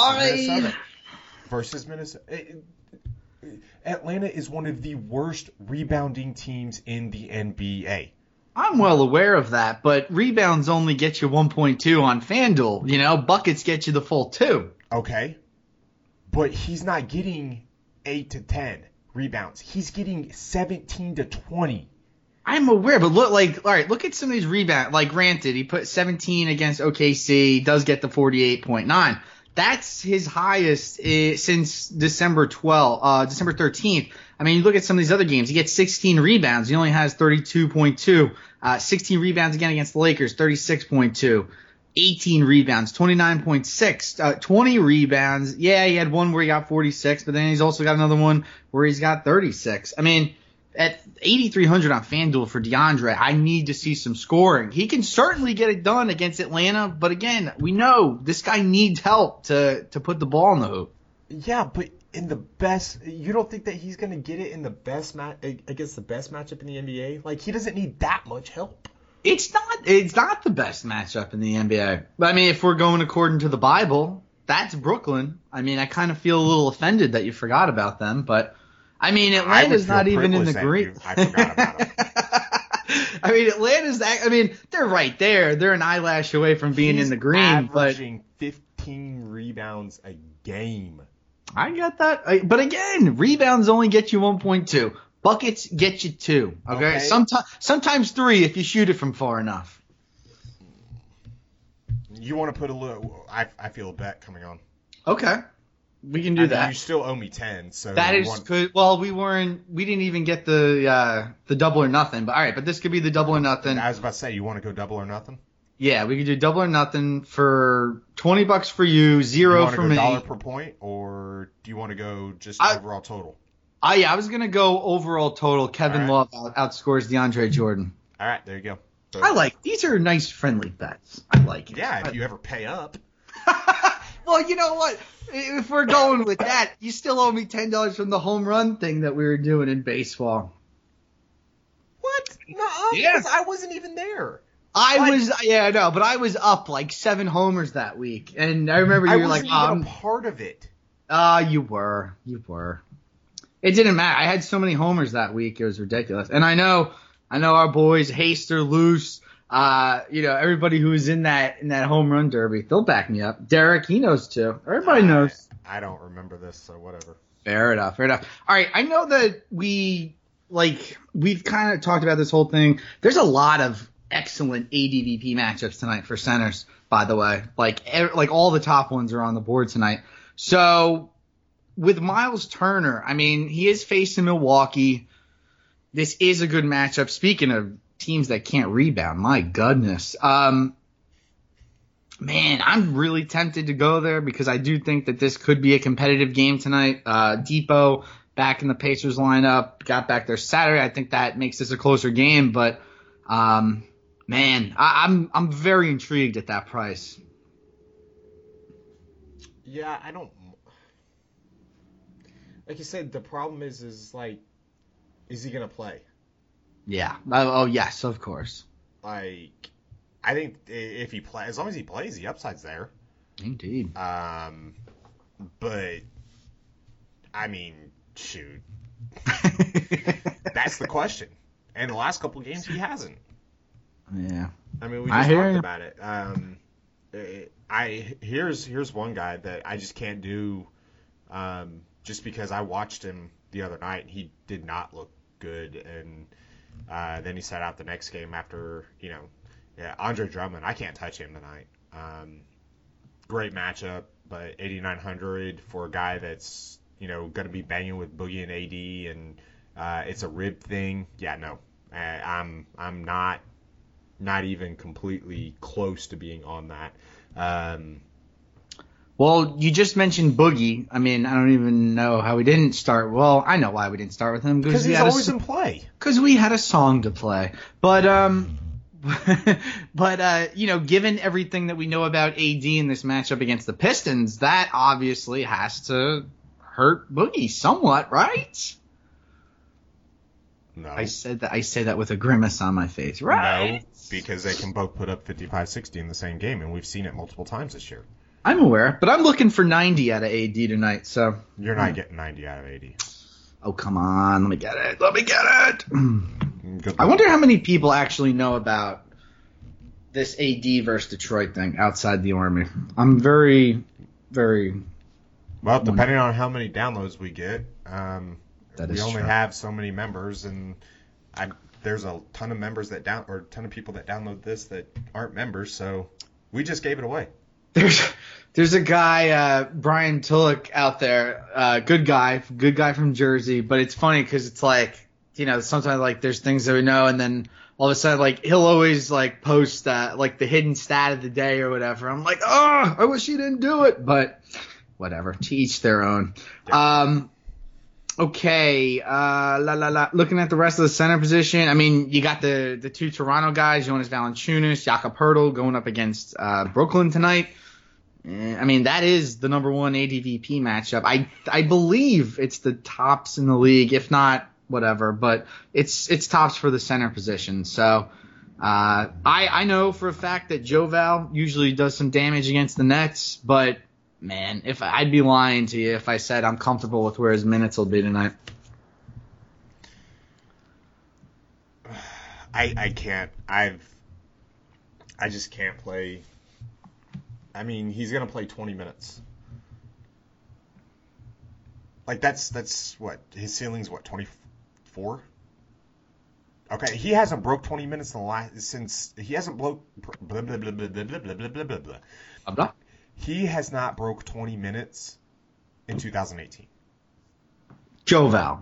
Versus Minnesota. Atlanta is one of the worst rebounding teams in the NBA. I'm well aware of that, but rebounds only get you 1.2 on FanDuel. Buckets get you the full 2. Okay. But he's not getting 8 to 10 rebounds. He's getting 17 to 20. I'm aware, but look at some of these rebounds. Like, granted, he put 17 against OKC, does get the 48.9. That's his highest since December 13th. I mean, you look at some of these other games. He gets 16 rebounds. He only has 32.2. 16 rebounds again against the Lakers, 36.2. 18 rebounds, 29.6. 20 rebounds. Yeah, he had one where he got 46, but then he's also got another one where he's got 36. I mean, at 8,300 on FanDuel for DeAndre, I need to see some scoring. He can certainly get it done against Atlanta, but again, we know this guy needs help to put the ball in the hoop. Yeah, but in the best, you don't think that he's going to get it in the best against the best matchup in the NBA? Like, he doesn't need that much help. It's not the best matchup in the NBA. But I mean, if we're going according to the Bible, that's Brooklyn. I mean, I kind of feel a little offended that you forgot about them, but I mean, Atlanta's not even in the green. I forgot about them. I mean, they're right there. They're an eyelash away from being in the green. Averaging 15 rebounds a game. I got that. But again, rebounds only get you 1.2. Buckets get you 2. Okay? Sometimes 3 if you shoot it from far enough. You want to put a little? I feel a bet coming on. Okay. We can do that. You still owe me 10, so that is good. Well, we didn't even get the double or nothing. But all right, but this could be the double or nothing. I was about to say, you want to go double or nothing? Yeah, we could do double or nothing for $20 for you, 0 for me. $1 per point, or do you want to go just overall total? I was gonna go overall total. Kevin Love outscores DeAndre Jordan. All right, there you go. So, I like these are nice friendly bets. I like it. Yeah, if you ever pay up. Well, you know what? If we're going with that, you still owe me $10 from the home run thing that we were doing in baseball. What? No, yes. I wasn't even there. I know, but I was up like 7 homers that week, and I remember you were like, I wasn't even a part of it. You were. It didn't matter. I had so many homers that week, it was ridiculous. And I know our boys, Haster, Luce, everybody who was in that home run derby, they'll back me up. Derek, he knows too. Everybody knows. I don't remember this, so whatever. Fair enough. All right, I know that we've kind of talked about this whole thing. There's a lot of excellent ADVP matchups tonight for centers, by the way. Like all the top ones are on the board tonight. So with Miles Turner, I mean, he is facing Milwaukee. This is a good matchup. Speaking of teams that can't rebound, my goodness. Man, I'm really tempted to go there because I do think that this could be a competitive game tonight. Depot back in the Pacers lineup, got back there Saturday. I think that makes this a closer game, but man, I'm very intrigued at that price. Yeah, I don't. Like you said, the problem is like, is he gonna play? Yeah. Oh yes, of course. Like, I think if he plays, as long as he plays, the upside's there. Indeed. But I mean, shoot, that's the question. And the last couple games, he hasn't. Yeah. I mean, we just talked about it. Here's one guy that I just can't do, just because I watched him the other night and he did not look good, and then he sat out the next game after, Andre Drummond. I can't touch him tonight. Great matchup, but 8,900 for a guy that's going to be banging with Boogie and AD, and it's a rib thing. Yeah, no, I'm not even completely close to being on that. Well, you just mentioned Boogie. I mean, I don't even know how we didn't start. Well, I know why we didn't start with him. Because he's always in play. Because we had a song to play. But, given everything that we know about AD in this matchup against the Pistons, that obviously has to hurt Boogie somewhat, right? No. I said that with a grimace on my face, right? No, because they can both put up 55-60 in the same game, and we've seen it multiple times this year. I'm aware, but I'm looking for 90 out of AD tonight, so... You're not getting 90 out of AD. Oh, come on. Let me get it. I wonder how many people actually know about this AD versus Detroit thing outside the Army. I'm very, very... Well, depending on how many downloads we get, we only true. have so many members, and there's a ton of members a ton of people that download this that aren't members, so we just gave it away. There's a guy, Brian Tulloch, out there, good guy from Jersey, but it's funny because it's like, sometimes like there's things that we know, and then all of a sudden like he'll always like post like the hidden stat of the day or whatever. I'm like, oh, I wish he didn't do it, but whatever, to each their own. Yeah. Okay, looking at the rest of the center position, I mean, you got the two Toronto guys, Jonas Valanciunas, Jakob Poeltl going up against Brooklyn tonight. I mean, that is the number one ADVP matchup. I believe it's the tops in the league, if not whatever, but it's tops for the center position. So I know for a fact that Joe Val usually does some damage against the Nets, but man, if I'd be lying to you if I said I'm comfortable with where his minutes will be tonight. I can't. I just can't play. I mean, he's gonna play 20 minutes. Like that's what his ceiling's. What, 24? Okay, he hasn't broke 20 minutes in the last since he hasn't broke. Blah blah blah blah blah blah blah blah blah blah. I'm done. He has not broke 20 minutes in 2018. Joe Val.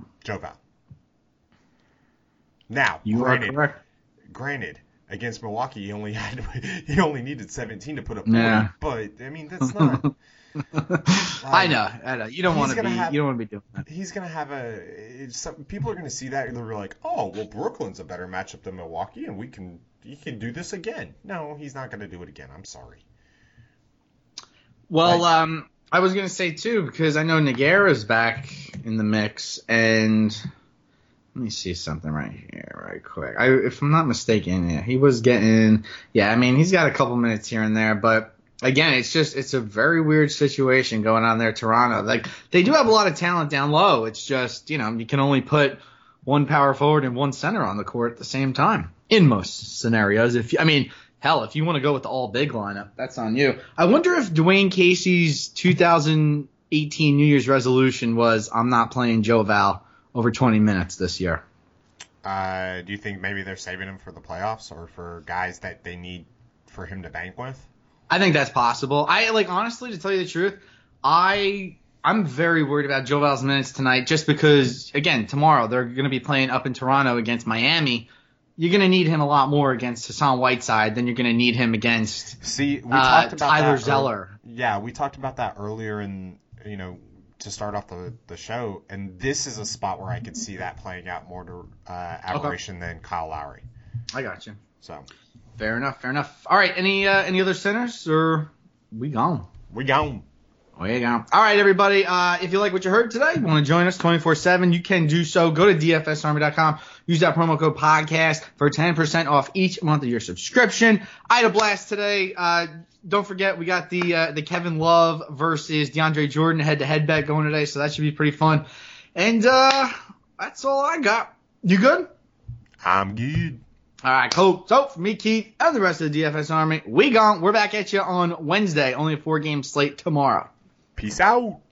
Now, you are correct. Granted, against Milwaukee, he only needed 17 to put up 40. Yeah. But I mean, that's not. I know. You don't want to be doing that. He's gonna have people are gonna see that and they're like, oh, well, Brooklyn's a better matchup than Milwaukee, and he can do this again. No, he's not gonna do it again. I'm sorry. Well, I was going to say, too, because I know Nogueira's back in the mix, and let me see something right here right quick. If I'm not mistaken, yeah, he was getting – yeah, I mean, he's got a couple minutes here and there, but, again, it's a very weird situation going on there, Toronto. Like, they do have a lot of talent down low. It's just, you can only put one power forward and one center on the court at the same time in most scenarios. Hell, if you want to go with the all-big lineup, that's on you. I wonder if Dwayne Casey's 2018 New Year's resolution was, I'm not playing Joe Val over 20 minutes this year. Do you think maybe they're saving him for the playoffs or for guys that they need for him to bank with? I think that's possible. Honestly, to tell you the truth, I'm very worried about Joe Val's minutes tonight just because, again, tomorrow they're going to be playing up in Toronto against Miami. You're going to need him a lot more against Hassan Whiteside than you're going to need him against we talked about Tyler Zeller. Yeah, we talked about that earlier to start off the show, and this is a spot where I could see that playing out more to aberration than Kyle Lowry. I got you. So fair enough. All right, any other centers, or we gone? We gone. There you go. All right, everybody. If you like what you heard today, you want to join us 24/7, you can do so. Go to dfsarmy.com. Use that promo code podcast for 10% off each month of your subscription. I had a blast today. Don't forget, we got the Kevin Love versus DeAndre Jordan head-to-head bet going today, so that should be pretty fun. And that's all I got. You good? I'm good. All right, cool. So, for me, Keith, and the rest of the DFS Army, we gone. We're back at you on Wednesday. Only a 4-game slate tomorrow. Peace out.